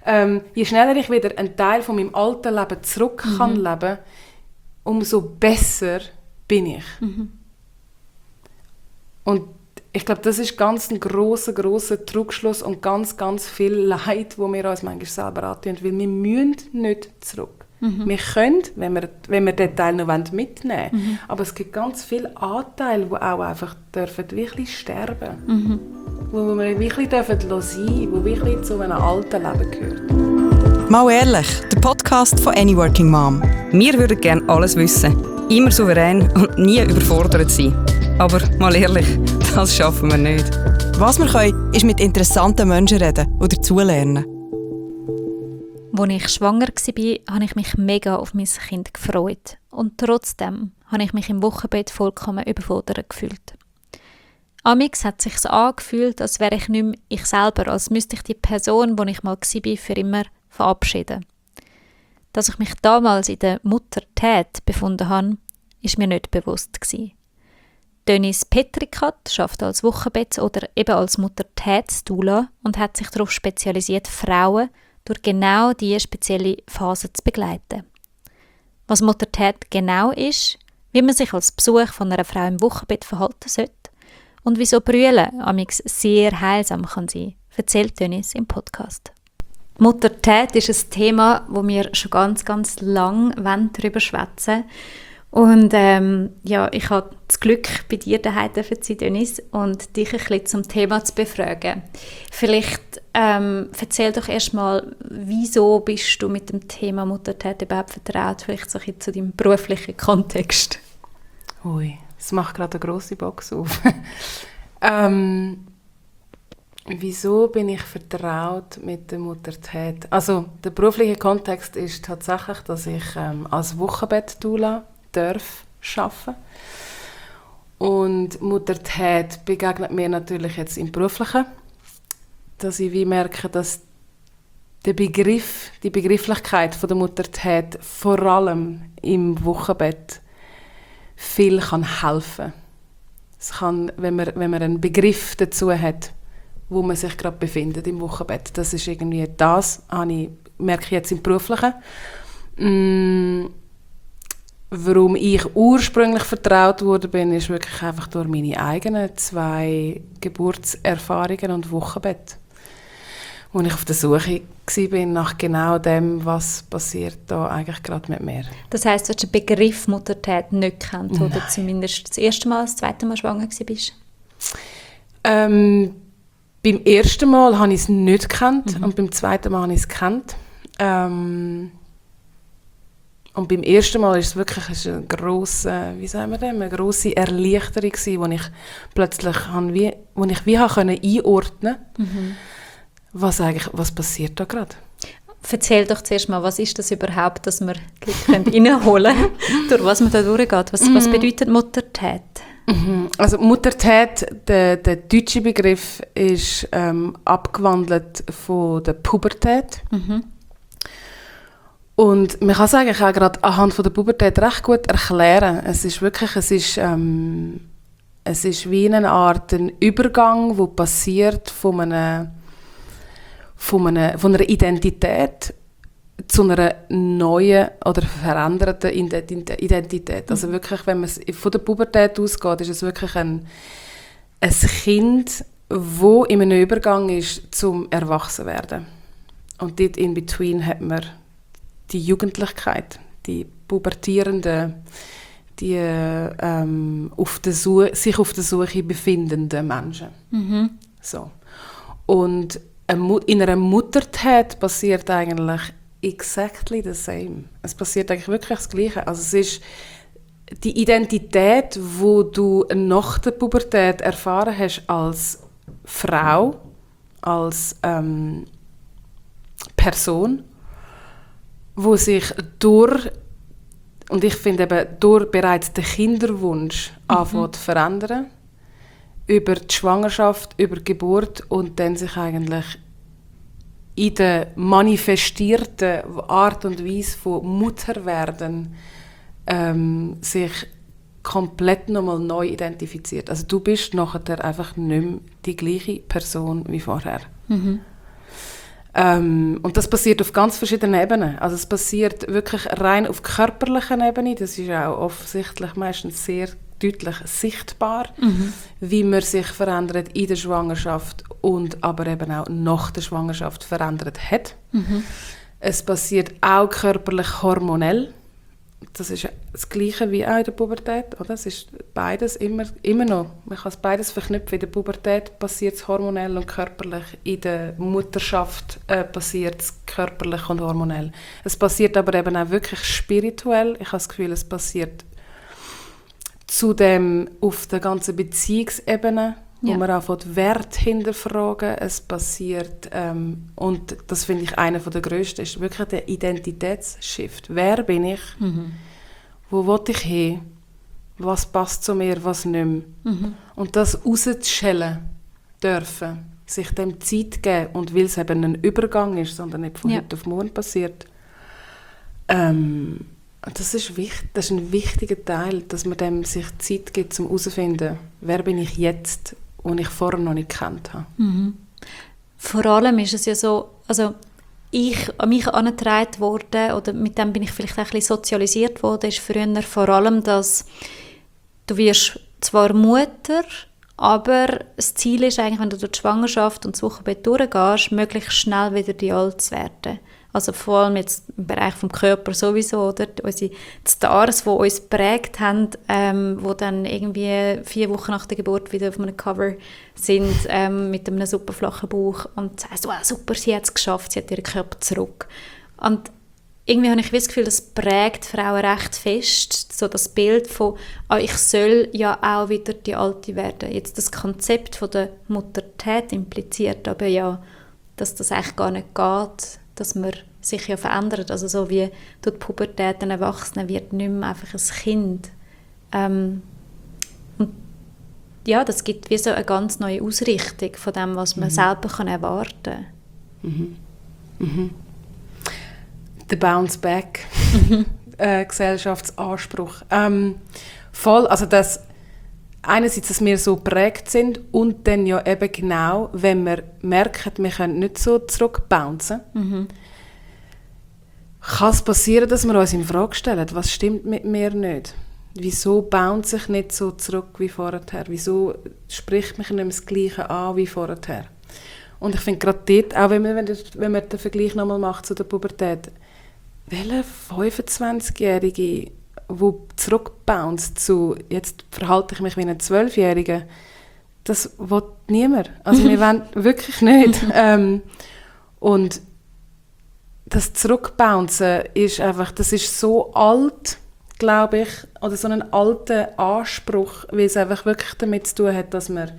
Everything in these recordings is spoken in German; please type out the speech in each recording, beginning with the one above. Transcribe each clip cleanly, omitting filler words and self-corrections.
Je schneller ich wieder einen Teil von meinem alten Leben zurück kann leben, umso besser bin ich. Und ich glaube, das ist ganz ein grosser Trugschluss und ganz, ganz viel Leid, wo wir uns manchmal selber antun, weil wir müssen nicht zurück. Wir können, wenn wir den Teil noch mitnehmen wollen, aber es gibt ganz viele Anteile, die auch einfach wirklich sterben. Wo wir wirklich sein dürfen, die wirklich zu einem alten Leben gehört. Mal ehrlich, der Podcast von Any Working Mom. Wir würden gerne alles wissen, immer souverän und nie überfordert sein. Aber mal ehrlich, das schaffen wir nicht. Was wir können, ist mit interessanten Menschen reden und dazulernen. Als ich schwanger war, habe ich mich mega auf mein Kind gefreut. Und trotzdem habe ich mich im Wochenbett vollkommen überfordert gefühlt. Amix hat es sich angefühlt, als wäre ich nicht mehr ich selber, als müsste ich die Person, die ich mal war, für immer verabschieden. Dass ich mich damals in der Muttertät befunden habe, ist mir nicht bewusst gewesen. Dennis Petrikat arbeitet als Wochenbett- oder eben als Muttertätsdoula und hat sich darauf spezialisiert, Frauen durch genau diese spezielle Phase zu begleiten. Was Muttertät genau ist, wie man sich als Besuch von einer Frau im Wochenbett verhalten sollte und wieso Brüllen amix sehr heilsam kann sein, erzählt Dennis im Podcast. Muttertät ist ein Thema, wo wir schon ganz, ganz lang darüber schwätzen. Und ich habe das Glück, bei dir daheim zu sein, Dennis, und dich ein bisschen zum Thema zu befragen. Vielleicht erzähl doch erstmal, wieso bist du mit dem Thema Muttertät überhaupt vertraut? Vielleicht so ein bisschen zu deinem beruflichen Kontext. Ui, das macht gerade eine grosse Box auf. Wieso bin ich vertraut mit der Muttertät? Also der berufliche Kontext ist tatsächlich, dass ich als Wochenbettdoula darf arbeiten. Und Muttertät begegnet mir natürlich jetzt im Beruflichen, dass ich wie merke, dass die Begrifflichkeit von der Muttertät vor allem im Wochenbett viel kann helfen. Es kann, wenn man einen Begriff dazu hat, wo man sich gerade befindet im Wochenbett. Das ist irgendwie das, merke ich jetzt im Beruflichen. Warum ich ursprünglich vertraut wurde, ist wirklich einfach durch meine eigenen 2 Geburtserfahrungen und Wochenbett. Wo ich auf der Suche war nach genau dem, was passiert da eigentlich gerade mit mir. Das heisst, du hast den Begriff Muttertät nicht gekannt, oder zumindest das erste Mal, das zweite Mal schwanger warst? Beim ersten Mal habe ich es nicht gekannt und beim zweiten Mal habe ich es gekannt. Und beim ersten Mal war es wirklich eine grosse Erleichterung gewesen, wo ich plötzlich einordnen konnte, was passiert da gerade. Erzähl doch zuerst mal, was ist das überhaupt, dass wir reinholen können, durch was man da durchgeht. Was bedeutet Muttertät? Also Muttertät, der deutsche Begriff ist abgewandelt von der Pubertät. Und man kann es eigentlich auch gerade anhand von der Pubertät recht gut erklären. Es ist wie eine Art ein Übergang, der passiert von einer Identität zu einer neuen oder veränderten Identität. Also wirklich, wenn man von der Pubertät ausgeht, ist es wirklich ein Kind, das in einem Übergang ist zum Erwachsenwerden. Und dort in between hat man die Jugendlichkeit, die Pubertierenden, die sich auf der Suche befindenden Menschen. So. Und in einer Muttertät passiert eigentlich exactly the same. Es passiert eigentlich wirklich das Gleiche. Also es ist die Identität, die du nach der Pubertät erfahren hast als Frau, als Person, wo sich durch bereits den Kinderwunsch anfängt zu verändern, über die Schwangerschaft, über die Geburt und dann sich eigentlich in der manifestierten Art und Weise von Mutterwerden sich komplett nochmal neu identifiziert. Also du bist nachher einfach nicht mehr die gleiche Person wie vorher. Und das passiert auf ganz verschiedenen Ebenen. Also es passiert wirklich rein auf körperlicher Ebene. Das ist auch offensichtlich meistens sehr deutlich sichtbar, wie man sich verändert in der Schwangerschaft und aber eben auch nach der Schwangerschaft verändert hat. Es passiert auch körperlich hormonell. Das ist das Gleiche wie auch in der Pubertät. Oder? Es ist beides immer noch. Man kann es beides verknüpfen. In der Pubertät passiert es hormonell und körperlich. In der Mutterschaft passiert es körperlich und hormonell. Es passiert aber eben auch wirklich spirituell. Ich habe das Gefühl, es passiert zudem auf der ganzen Beziehungsebene, wo man auch den Wert hinterfragen. Es passiert, und das finde ich einer der grössten, ist wirklich der Identitätsshift. Wer bin ich? Wo will ich hin? Was passt zu mir, was nicht mehr? Und das rauszuschellen dürfen, sich dem Zeit geben, und weil es eben ein Übergang ist, sondern nicht von heute auf morgen passiert, das ist ein wichtiger Teil, dass man dem sich Zeit gibt, um herauszufinden, wer bin ich jetzt, den ich vorher noch nicht gekannt habe. Vor allem ist es ja so, also an mich herangetragen worden, oder mit dem bin ich vielleicht auch ein bisschen sozialisiert worden, ist früher vor allem, dass du wirst zwar Mutter, aber das Ziel ist eigentlich, wenn du durch die Schwangerschaft und das Wochenbett durchgehst, möglichst schnell wieder die alt zu werden. Also vor allem jetzt im Bereich des Körpers sowieso, oder? Unsere Stars, die uns geprägt haben, die dann irgendwie 4 Wochen nach der Geburt wieder auf einem Cover sind, mit einem super flachen Bauch und sagst, wow, super, sie hat es geschafft, sie hat ihren Körper zurück. Und irgendwie habe ich das Gefühl, das prägt Frauen recht fest, so das Bild von, ich soll ja auch wieder die Alte werden. Jetzt das Konzept von der Muttertät impliziert aber ja, dass das eigentlich gar nicht geht, dass man sich ja verändert. Also so wie durch die Pubertät ein Erwachsener wird nicht mehr einfach ein Kind. Und ja, das gibt wie so eine ganz neue Ausrichtung von dem, was man selber erwarten kann. Der Bounce-Back, Gesellschaftsanspruch. Voll, also das einerseits, dass wir so geprägt sind und dann ja eben genau, wenn wir merken, wir können nicht so zurückbouncen, kann es passieren, dass wir uns in Frage stellen, was stimmt mit mir nicht? Wieso bounce ich nicht so zurück wie vorher? Wieso spricht mich nicht mehr das Gleiche an wie vorher? Und ich finde gerade dort, auch wenn man den Vergleich nochmal macht zu der Pubertät, welche 25-Jährige, die zurückbounced zu, jetzt verhalte ich mich wie ein 12-Jähriger, das will niemand. Also wir wollen wirklich nicht. Und das Zurückbouncen ist einfach, das ist so alt, glaube ich, oder so ein alter Anspruch, weil es einfach wirklich damit zu tun hat, dass wir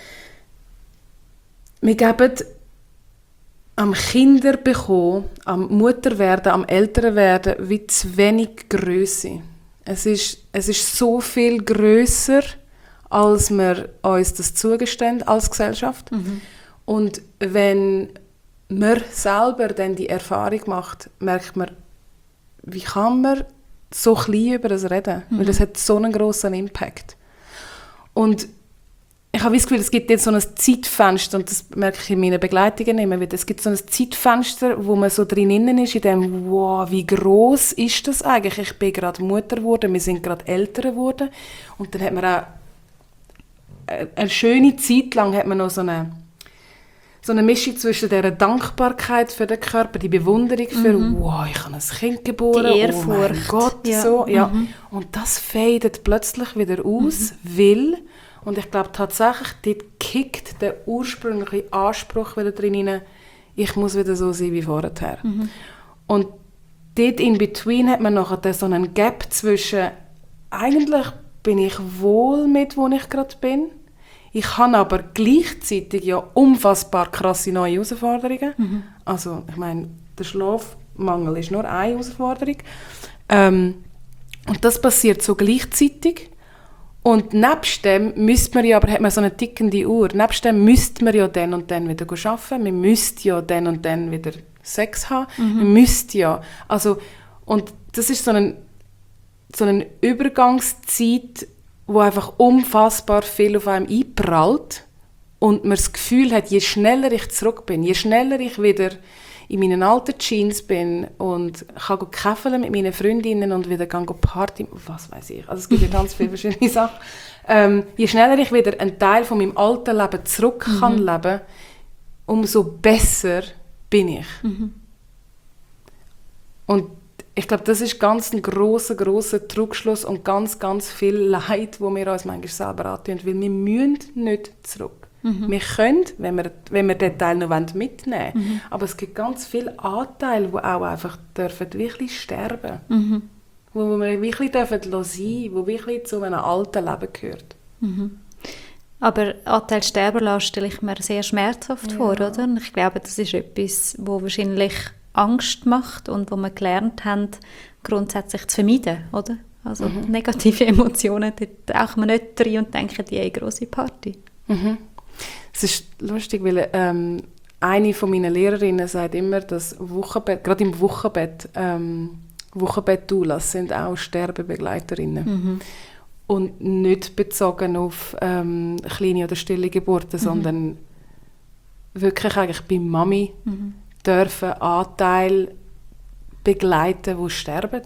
geben am Kinderbekommen, am Mutterwerden, am Älterwerden wie zu wenig Grösse. Es ist so viel grösser, als wir uns das zugestehen als Gesellschaft. Und wenn man selber dann die Erfahrung macht, merkt man, wie kann man so klein über das reden? Weil das hat so einen grossen Impact. Und ich habe das Gefühl, es gibt jetzt so ein Zeitfenster, und das merke ich in meinen Begleitungen immer wieder, es gibt so ein Zeitfenster, wo man so drinnen ist, in dem, wow, wie gross ist das eigentlich? Ich bin gerade Mutter geworden, wir sind gerade Eltern geworden. Und dann hat man auch eine schöne Zeit lang hat man noch so eine Mischung zwischen dieser Dankbarkeit für den Körper, die Bewunderung für, wow, ich habe ein Kind geboren, die Ehrfurcht. Oh mein Gott, ja. So, ja. Und das fadet plötzlich wieder aus, weil, und ich glaube tatsächlich, dort kickt der ursprüngliche Anspruch wieder drin rein, ich muss wieder so sein wie vorher. Und dort in between hat man nachher so einen Gap zwischen, eigentlich bin ich wohl mit, wo ich gerade bin, ich habe aber gleichzeitig ja unfassbar krasse neue Herausforderungen. Also, ich meine, der Schlafmangel ist nur eine Herausforderung. Und das passiert so gleichzeitig. Und nebst dem hat man so eine tickende Uhr. Nebst dem müsste man ja dann und dann wieder arbeiten. Man müsste ja dann und dann wieder Sex haben. Man müsste ja. Also, und das ist so eine Übergangszeit, wo einfach unfassbar viel auf einem einprallt. und man das Gefühl hat, je schneller ich zurück bin, je schneller ich wieder in meinen alten Jeans bin und kann käfeln mit meinen Freundinnen und wieder Party, was weiß ich, also es gibt ja ganz viele verschiedene Sachen. Je schneller ich wieder einen Teil von meinem alten Leben zurück kann leben, umso besser bin ich. Und ich glaube, das ist ganz ein grosser Trugschluss und ganz, ganz viel Leid, wo wir uns manchmal selber antun, weil wir müssen nicht zurück. Wir können, wenn wir den Teil noch mitnehmen wollen, aber es gibt ganz viele Anteile, die auch einfach dürfen wirklich sterben, wo wir wirklich dürfen sein, die wirklich zu einem alten Leben gehört. Aber Anteil sterben lassen stelle ich mir sehr schmerzhaft vor, oder? Und ich glaube, das ist etwas, wo wahrscheinlich Angst macht und wo wir gelernt haben, grundsätzlich zu vermeiden, oder? Also negative Emotionen, dort tauchen wir nicht rein und denken, die eine grosse Party. Es ist lustig, weil eine von meinen Lehrerinnen sagt immer, dass Wochenbett, gerade im Wochenbett, Wochenbett-Doulas sind auch Sterbebegleiterinnen. Und nicht bezogen auf kleine oder stille Geburten, sondern wirklich eigentlich bei Mami dürfen Anteile begleiten, die sterben.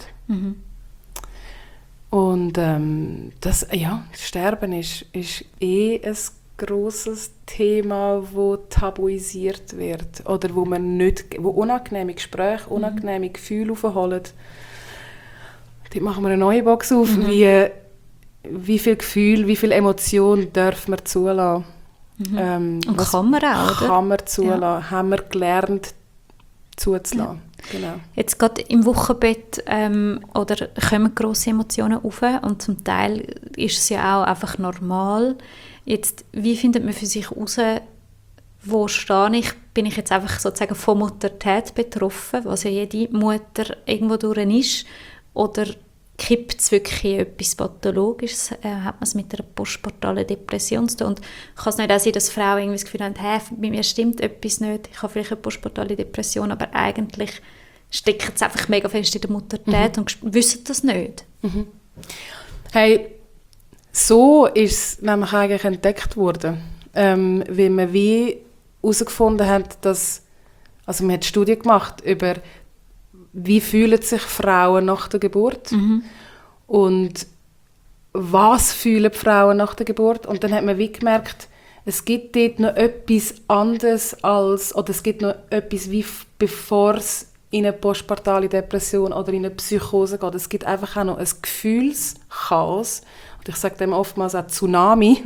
Und das Sterben ist ein grosses Thema, das tabuisiert wird oder wo unangenehme Gespräche, unangenehme Gefühle aufholen. Dort machen wir eine neue Box auf, wie viel Gefühl, wie viel Emotion dürfen wir zulassen. Und kann man auch, oder? Kann man zulassen, haben wir gelernt zuzulassen. Genau. Jetzt gerade im Wochenbett oder kommen grosse Emotionen auf und zum Teil ist es ja auch einfach normal. Jetzt, wie findet man für sich heraus, wo stehe ich? Bin ich jetzt einfach sozusagen von Muttertät betroffen, was ja jede Mutter irgendwo durch ist, oder kippt es wirklich in etwas Pathologisches? Hat man es mit einer postpartalen Depression zu tun? Und kann es nicht auch sein, dass Frauen irgendwie das Gefühl haben, bei mir stimmt etwas nicht, ich habe vielleicht eine postpartale Depression, aber eigentlich stecken es einfach mega fest in der Muttertät und wissen das nicht? Hey, so ist es nämlich eigentlich entdeckt worden, weil man wie herausgefunden hat, dass, also man hat Studien gemacht über, wie fühlen sich Frauen nach der Geburt und was fühlen die Frauen nach der Geburt, und dann hat man wie gemerkt, es gibt dort noch etwas anderes oder es gibt noch etwas, wie bevor es in eine postpartale Depression oder in eine Psychose geht. Es gibt einfach auch noch ein Gefühlschaos, und ich sage dem oftmals auch Tsunami,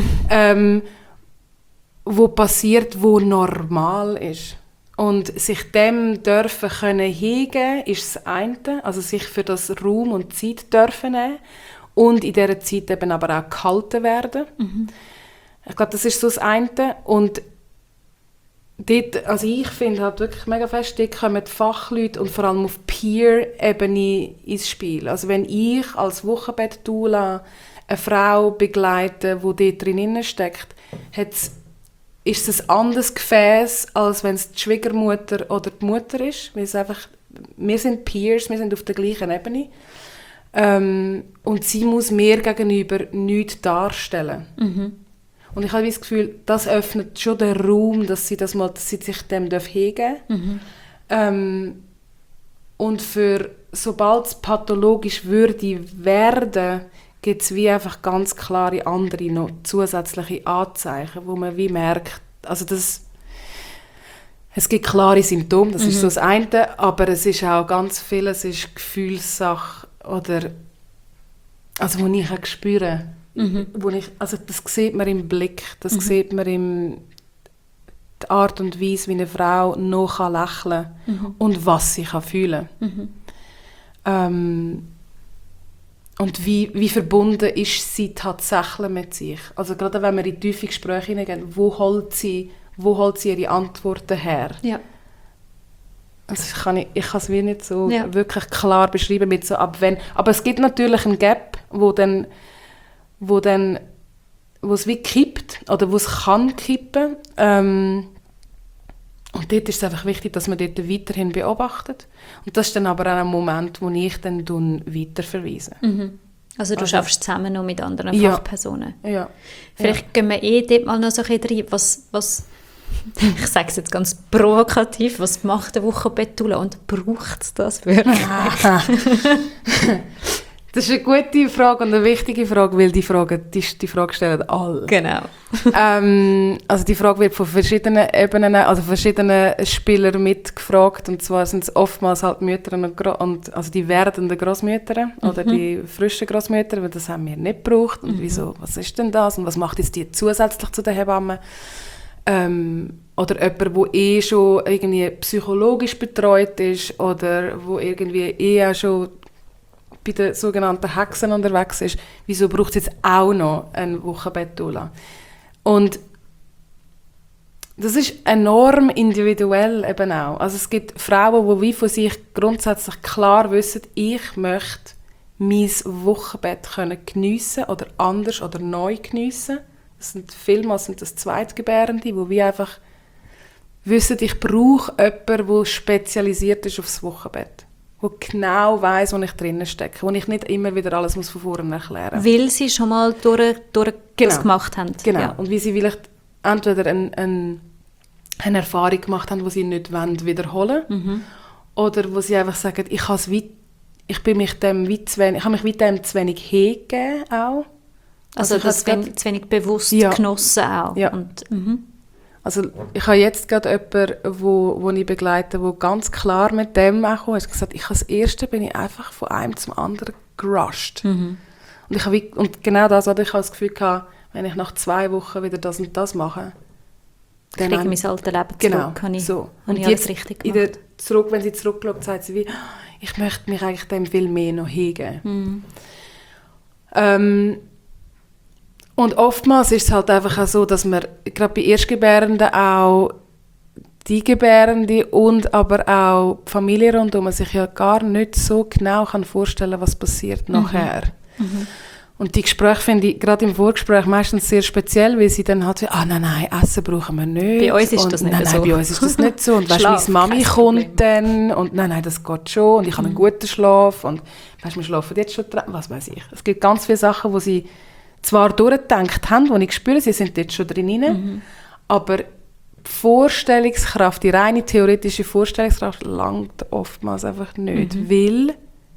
wo passiert, wo normal ist. Und sich dem dürfen können hingeben, ist das eine, also sich für das Raum und Zeit dürfen nehmen und in dieser Zeit eben aber auch gehalten werden. Ich glaube, das ist so das eine. Und dort, also ich finde halt wirklich mega fest, dort kommen die Fachleute und vor allem auf Peer-Ebene ins Spiel. Also wenn ich als Wochenbett-Doula eine Frau begleite, die dort drin steckt, ist es ein anderes Gefäß, als wenn es die Schwiegermutter oder die Mutter ist. Weil es einfach, wir sind Peers, wir sind auf der gleichen Ebene. Und sie muss mir gegenüber nichts darstellen. Und ich habe das Gefühl, das öffnet schon den Raum, dass sie sich dem hingeben darf. Und sobald es pathologisch würde werden, gibt es wie einfach ganz klare andere noch zusätzliche Anzeichen, wo man wie merkt, also es gibt klare Symptome, das ist so das eine, aber es ist auch ganz viel, es ist Gefühlssache oder, also wo ich auch spüre, also das sieht man im Blick, das sieht man in der Art und Weise, wie eine Frau noch lächeln kann und was sie fühlen kann. Und wie verbunden ist sie tatsächlich mit sich? Also gerade wenn wir in tiefe Gespräche hineingehen, wo holt sie ihre Antworten her? Ja. Also ich kann es wie nicht so wirklich klar beschreiben mit so ab wenn. Aber es gibt natürlich einen Gap, wo es wie kippt oder wo es kann kippen. Und dort ist es einfach wichtig, dass man dort weiterhin beobachtet. Und das ist dann aber auch ein Moment, wo ich dann weiterverweise. Also du schaffst zusammen noch mit anderen Ja. Fachpersonen. Ja. Vielleicht gehen wir dort mal noch so ein bisschen rein, was ich sage es jetzt ganz provokativ, was macht eine Wochenbettdula und braucht es das wirklich? Das ist eine gute Frage und eine wichtige Frage, weil die Frage stellen alle. Genau. Also die Frage wird von verschiedenen Ebenen, also verschiedenen Spielern mitgefragt. Und zwar sind es oftmals halt Mütter und also die werdenden Großmütter oder die frischen Großmütter, weil das haben wir nicht gebraucht. Und wieso, was ist denn das? Und was macht jetzt die zusätzlich zu den Hebammen? Oder jemand, der schon irgendwie psychologisch betreut ist oder wo irgendwie auch schon bei den sogenannten Hexen unterwegs ist, wieso braucht es jetzt auch noch eine Wochenbettdula? Und das ist enorm individuell eben auch. Also es gibt Frauen, die wie von sich grundsätzlich klar wissen, ich möchte mein Wochenbett geniessen oder anders oder neu geniessen. Das sind vielmals das Zweitgebärende, die wie einfach wissen, ich brauche jemanden, der spezialisiert ist aufs Wochenbett. Der genau weiss, wo ich drinnen stecke, wo ich nicht immer wieder alles von vorne erklären muss. Weil sie schon mal durch das gemacht haben. Genau, Ja. und wie sie vielleicht entweder eine Erfahrung gemacht haben, die sie nicht wiederholen wollen, oder wo sie einfach sagen, ich habe mich dem zu wenig hingegeben auch. Also ich das habe zu wenig bewusst genossen auch. Ja. Und, Also ich habe jetzt gerade jemanden, wo ich begleite, der ganz klar mit dem auch kam. Er hat gesagt, das erste bin ich einfach von einem zum anderen gerusht. Und genau das, oder ich habe das Gefühl gehabt, wenn ich nach 2 Wochen wieder das und das mache, ich kriege mein altes Leben zurück. genau, Habe ich, so. habe ich Und alles jetzt richtig gemacht. wenn sie zurückschaut, sagt sie wie, ich möchte mich eigentlich dem viel mehr noch hingeben. Und oftmals ist es halt einfach auch so, dass man gerade bei Erstgebärenden auch die Gebärende und aber auch die Familie rundherum sich ja gar nicht so genau vorstellen kann, was passiert nachher. Und die Gespräche finde ich gerade im Vorgespräch meistens sehr speziell, weil sie dann halt so, nein, Essen brauchen wir nicht. Bei uns ist und, das nicht nein, so. Bei uns ist das nicht so. Und weißt, Schlaf, meine Mami kein kommt Problem. dann und nein, das geht schon und ich habe einen guten Schlaf und weißt, wir schlafen jetzt schon dran, was weiß ich. Es gibt ganz viele Sachen, wo sie zwar durchgedacht haben, wo ich spüre, sie sind jetzt schon drin, aber die Vorstellungskraft, die reine theoretische Vorstellungskraft langt oftmals einfach nicht, weil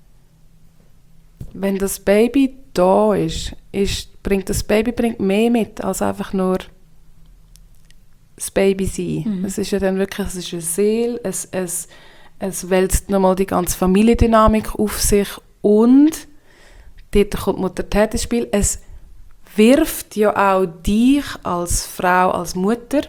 wenn das Baby da ist, bringt das Baby mehr mit als einfach nur das Baby sein. Es ist ja dann wirklich, es ist eine Seele, es wälzt nochmal die ganze Familiendynamik auf sich und dort kommt Mutter-Tat ins Spiel. Es wirft ja auch dich als Frau, als Mutter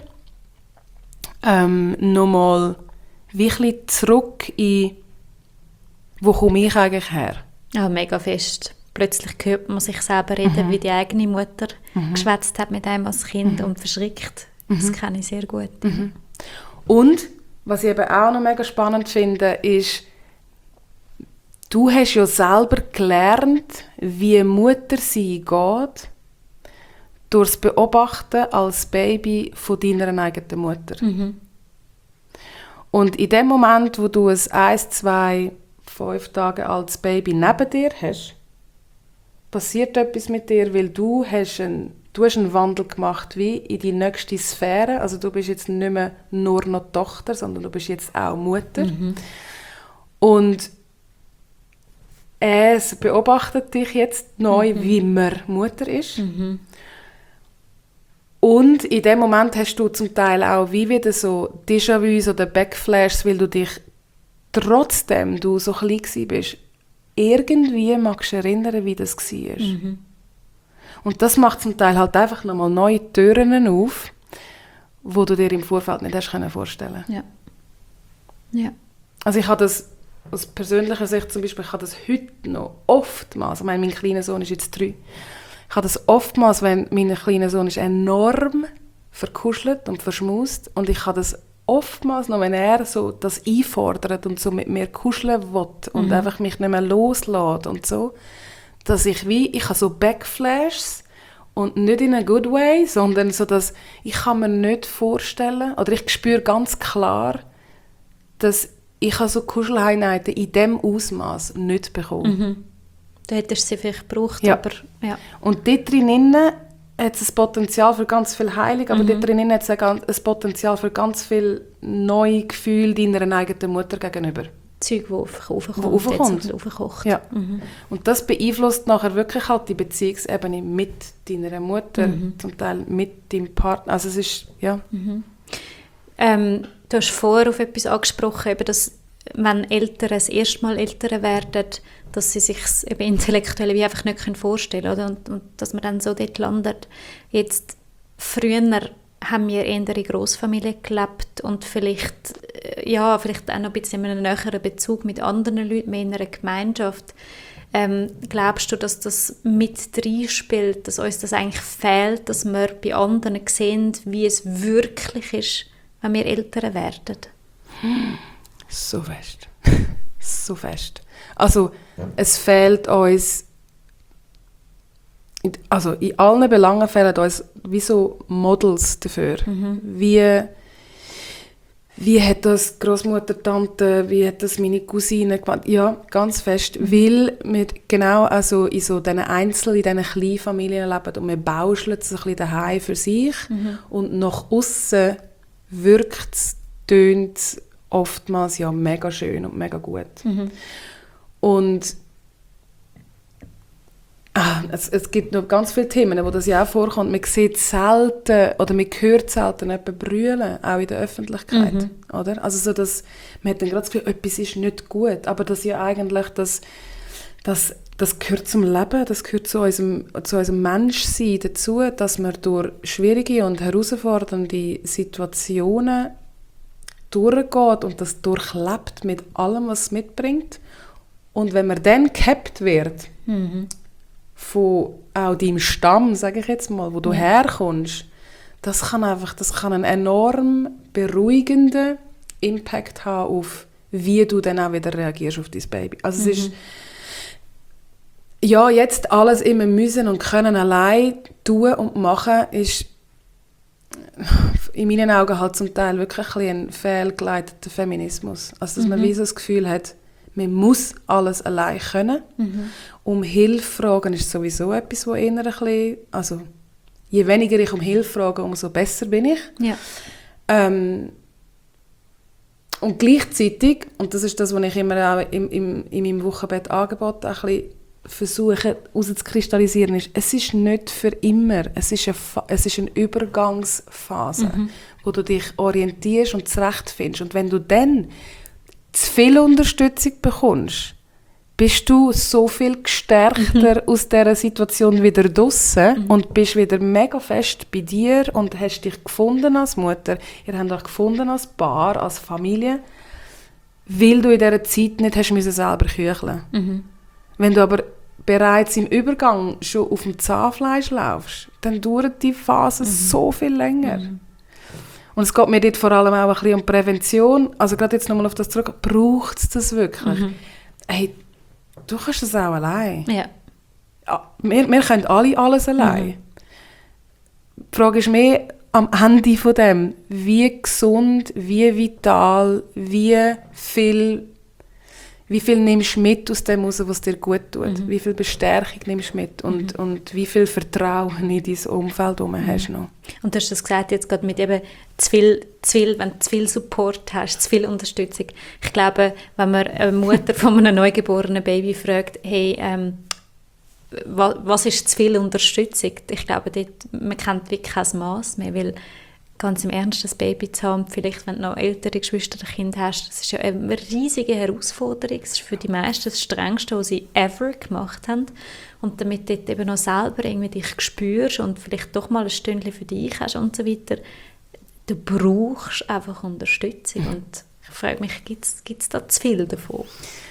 nochmal wirklich zurück in, wo komme ich eigentlich her? Ja, mega fest. Plötzlich hört man sich selber reden, wie die eigene Mutter geschwätzt hat mit einem als Kind und verschrickt. Das kenne ich sehr gut. Und, was ich eben auch noch mega spannend finde, ist, du hast ja selber gelernt, wie Mutter sein geht, durch das Beobachten als Baby von deiner eigenen Mutter. Und in dem Moment, wo du ein 1, 2, 5 Tage altes Baby neben dir hast, passiert etwas mit dir, weil du hast einen Wandel gemacht wie in die nächste Sphäre. Also du bist jetzt nicht mehr nur noch Tochter, sondern du bist jetzt auch Mutter. Und es beobachtet dich jetzt neu, wie man Mutter ist. Und in dem Moment hast du zum Teil auch wie wieder so Déjà-vus oder Backflashes, weil du dich, trotzdem du so klein warst, irgendwie magst du erinnern, wie das war. Und das macht zum Teil halt einfach nochmal neue Türen auf, die du dir im Vorfeld nicht hast vorstellen können. Ja. Also ich habe das aus persönlicher Sicht zum Beispiel, ich habe das heute noch oftmals, ich meine, mein kleiner Sohn ist jetzt 3, ich habe das oftmals, wenn mein kleiner Sohn ist enorm verkuschelt und verschmust und ich habe das oftmals noch, wenn er so das einfordert und so mit mir kuscheln will und einfach mich nicht mehr loslässt und so, dass ich habe so Backflashes und nicht in a good way, sondern so, dass ich kann mir nicht vorstellen, oder ich spüre ganz klar, dass ich so Kuscheleinheiten in diesem Ausmaß nicht bekomme. Du hättest sie vielleicht gebraucht, Ja. aber ja. Und dort drinnen hat es ein Potenzial für ganz viel Heilung, aber dort drinnen hat es ein Potenzial für ganz viel neue Gefühle deiner eigenen Mutter gegenüber. Zeug, das aufkommt. Wo aufkommt. Jetzt aufkocht. Ja. Und das beeinflusst nachher wirklich halt die Beziehungsebene mit deiner Mutter, zum Teil mit deinem Partner. Also es ist, ja. Du hast vorher auf etwas angesprochen, eben, dass wenn Eltern das erste Mal Eltern werden, dass sie sich eben intellektuell wie einfach nicht vorstellen können, oder? Und dass man dann so dort landet. Jetzt, früher haben wir eher in Grossfamilie gelebt und vielleicht auch noch ein bisschen einen näheren Bezug mit anderen Leuten, mehr in einer Gemeinschaft. Glaubst du, dass das mit reinspielt, dass uns das eigentlich fehlt, dass wir bei anderen sehen, wie es wirklich ist, wenn wir Eltern werden? So fest. So fest. Also, es fehlt uns, also in allen Belangen fehlen uns wie so Models dafür. Wie hat das Großmutter, Tante, wie hat das meine Cousine gemacht? Ja, ganz fest, weil wir genau also in so diesen in diesen kleinen Familien leben und wir bauscheln es ein bisschen daheim für sich und nach aussen wirkt es, tönt es oftmals ja mega schön und mega gut. Und es gibt noch ganz viele Themen, wo das ja auch vorkommt. Man sieht selten oder man hört selten jemanden brüllen, auch in der Öffentlichkeit. Oder? Also so, dass man hat dann gerade das Gefühl, etwas ist nicht gut, aber das ja eigentlich das gehört zum Leben, das gehört zu unserem Menschsein dazu, dass man durch schwierige und herausfordernde Situationen durchgeht und das durchlebt mit allem, was es mitbringt. Und wenn man dann gehabt wird, von auch deinem Stamm, sage ich jetzt mal, wo du herkommst, das kann einen enorm beruhigenden Impact haben auf, wie du dann auch wieder reagierst auf dein Baby. Also es ist, ja, jetzt alles immer müssen und können allein tun und machen, ist in meinen Augen halt zum Teil wirklich ein fehlgeleiteter Feminismus. Also dass man wie so das Gefühl hat, man muss alles allein können. Um Hilfe fragen ist sowieso etwas, wo eher ein bisschen, also je weniger ich um Hilfe frage, umso besser bin ich. Ja. Und gleichzeitig, und das ist das, was ich immer auch in meinem Wochenbettangebot ein bisschen versuche herauszukristallisieren, ist, es ist nicht für immer, es ist eine Übergangsphase, wo du dich orientierst und zurechtfindest. Und wenn du dann zu viel Unterstützung bekommst, bist du so viel gestärkter aus dieser Situation wieder draussen und bist wieder mega fest bei dir und hast dich gefunden als Mutter. Ihr habt euch gefunden als Paar, als Familie, weil du in dieser Zeit nicht hast müssen selber kücheln. Wenn du aber bereits im Übergang schon auf dem Zahnfleisch laufst, dann dauert die Phase so viel länger. Und es geht mir dort vor allem auch ein bisschen um Prävention. Also gerade jetzt nochmal auf das zurück. Braucht es das wirklich? Hey, du kannst das auch allein. Ja. Ja, wir können alle alles allein. Die Frage ist mehr am Ende von dem, wie gesund, wie vital, wie viel nimmst du mit aus dem raus, was dir gut tut? Wie viel Bestärkung nimmst du mit? Und wie viel Vertrauen in dein Umfeld hast du noch? Und du hast das gesagt, jetzt gerade mit eben wenn du zu viel Support hast, zu viel Unterstützung. Ich glaube, wenn man eine Mutter von einem neugeborenen Baby fragt, hey, was ist zu viel Unterstützung? Ich glaube, man kennt wirklich kein Maß mehr, weil ganz im Ernst, das Baby zu haben, vielleicht wenn du noch ältere Geschwisterkinder hast, das ist ja eine riesige Herausforderung. Das ist für die meisten das Strengste, was sie ever gemacht haben. Und damit du dort eben noch selber irgendwie dich spürst und vielleicht doch mal ein Stündchen für dich hast und so weiter, du brauchst einfach Unterstützung. Und ich frage mich, gibt es da zu viel davon?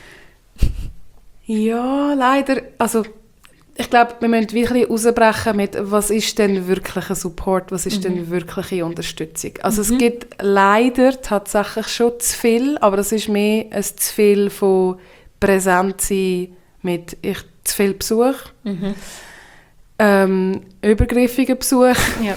Ja, leider. Also ich glaube, wir müssen wirklich rausbrechen mit, was ist denn wirklicher Support, was ist denn wirkliche Unterstützung. Also es gibt leider tatsächlich schon zu viel, aber das ist mehr ein zu viel von Präsenz mit zu viel Besuch, übergriffiger Besuch,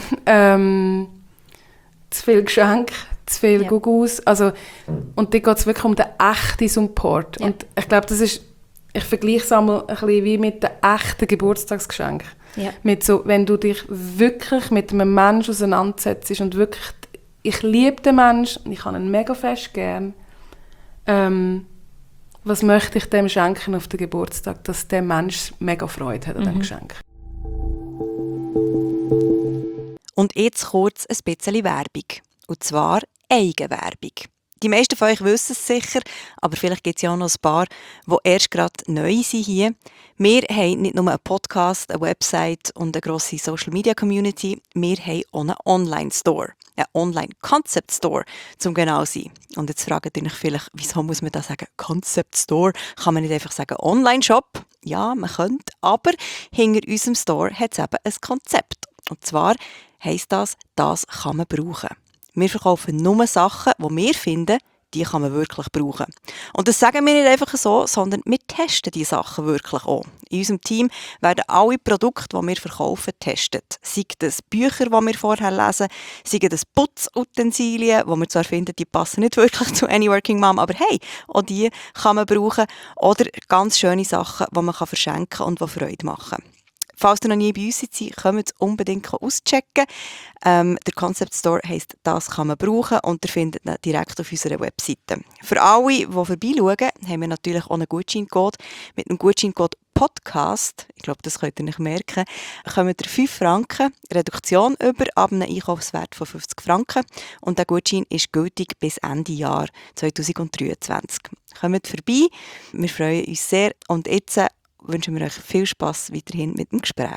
zu viel Geschenk, zu viel Gugus. Also, und da geht es wirklich um den echten Support. Und ich glaube, das ist ich vergleiche es einmal ein bisschen wie mit den echten Geburtstagsgeschenken. Ja. Mit so, wenn du dich wirklich mit einem Menschen auseinandersetzt und wirklich, ich liebe den Menschen und ich habe ihn mega fest gern. Was möchte ich dem schenken auf den Geburtstag, dass der Mensch mega Freude hat an dem Geschenk. Und jetzt kurz ein bisschen Werbung. Und zwar Eigenwerbung. Die meisten von euch wissen es sicher, aber vielleicht gibt es ja auch noch ein paar, die erst gerade neu sind hier. Wir haben nicht nur einen Podcast, eine Website und eine grosse Social-Media-Community, wir haben auch einen Online-Store, einen Online-Concept-Store, zum genau sein. Und jetzt fragt ihr euch vielleicht, wieso muss man da sagen Concept-Store? Kann man nicht einfach sagen Online-Shop? Ja, man könnte, aber hinter unserem Store hat es eben ein Konzept. Und zwar heisst das kann man brauchen. Wir verkaufen nur Sachen, die wir finden, die kann man wirklich brauchen. Und das sagen wir nicht einfach so, sondern wir testen die Sachen wirklich auch. In unserem Team werden alle Produkte, die wir verkaufen, getestet. Sei das Bücher, die wir vorher lesen, sei das Putzutensilien, die wir zwar finden, die passen nicht wirklich zu Any Working Mom, aber hey, auch die kann man brauchen. Oder ganz schöne Sachen, die man verschenken kann und die Freude machen. Falls ihr noch nie bei uns seid, kommt unbedingt auschecken. Der Concept Store heisst «Das kann man brauchen» und ihr findet ihn direkt auf unserer Webseite. Für alle, die vorbeischauen, haben wir natürlich auch einen Gutscheincode. Mit dem Gutscheincode «Podcast», ich glaube, das könnt ihr nicht merken, kommt ihr 5 Franken Reduktion über ab einem Einkaufswert von 50 Franken. Und der Gutschein ist gültig bis Ende Jahr 2023. Kommt vorbei, wir freuen uns sehr. Und jetzt wünschen wir euch viel Spass weiterhin mit dem Gespräch.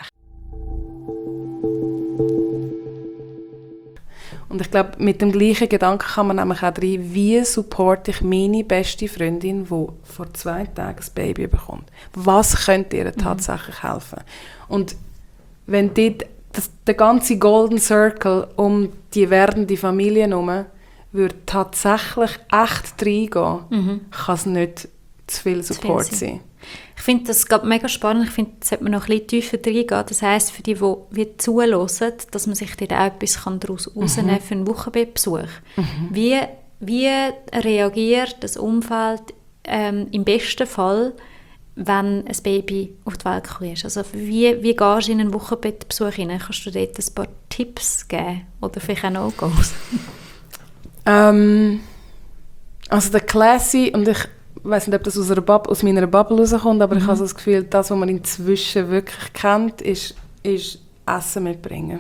Und ich glaube, mit dem gleichen Gedanken kann man nämlich auch rein, wie supporte ich meine beste Freundin, die vor 2 Tagen ein Baby bekommt. Was könnte ihr tatsächlich helfen? Und wenn dort der ganze Golden Circle um die werdende Familie herum würde tatsächlich echt reingehen, kann es nicht zu viel Support sein. Ich finde das mega spannend. Ich finde, da sollte man noch ein bisschen tiefer reingehen. Das heisst, für die, die zuhören, dass man sich dort auch etwas daraus rausnehmen kann für einen Wochenbettbesuch. Wie reagiert das Umfeld im besten Fall, wenn ein Baby auf die Welt kommt? Also wie gehst du in einen Wochenbettbesuch rein? Kannst du dort ein paar Tipps geben? Oder vielleicht auch No-Gos? Also der Classy, und ich weiß nicht, ob das aus meiner Bubble rauskommt, aber ich habe so das Gefühl, das, was man inzwischen wirklich kennt, ist Essen mitbringen.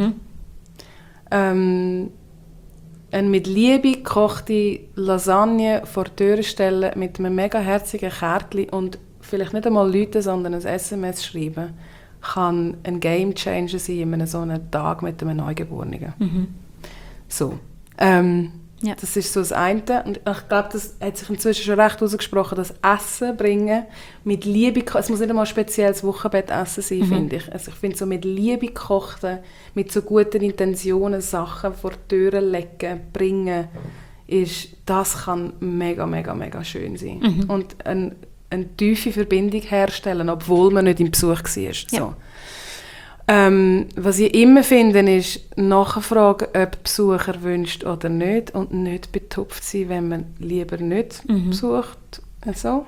Eine mit Liebe gekochte Lasagne vor die Tür stellen, mit einem mega herzigen Kärtchen und vielleicht nicht einmal Leute, sondern ein SMS schreiben, kann ein Gamechanger sein in einem so einem Tag mit einem Neugeborenen. So. Ja. Das ist so das eine. Und ich glaube, das hat sich inzwischen schon recht ausgesprochen, das Essen bringen mit Liebe. Es muss nicht einmal spezielles Wochenbettessen sein, finde ich. Also ich finde, so mit Liebe kochen, mit so guten Intentionen Sachen vor die Türen legen, bringen, das kann mega, mega, mega schön sein. Und eine tiefe Verbindung herstellen, obwohl man nicht im Besuch war. So. Ja. Was ich immer finde, ist nachfragen, ob Besucher wünscht oder nicht und nicht betupft sein, wenn man lieber nicht besucht. Also.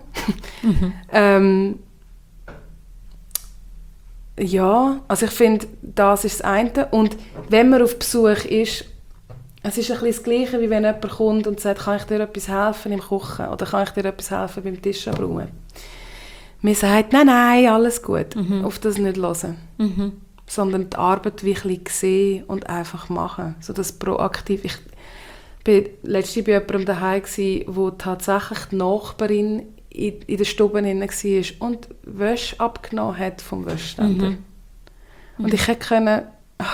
Ja, also ich finde, das ist das eine. Und wenn man auf Besuch ist, es ist ein bisschen das Gleiche, wie wenn jemand kommt und sagt, kann ich dir etwas helfen im Kochen oder kann ich dir etwas helfen beim Tisch abräumen. Man sagt, nein, alles gut. Auf das nicht hören. Sondern die Arbeit wirklich sehen und einfach machen. So das proaktiv. Ich war letztens bei jemandem daheim, wo tatsächlich die Nachbarin in der Stube war und Wäsche abgenommen hat vom Wäscheständer. Und ich hätte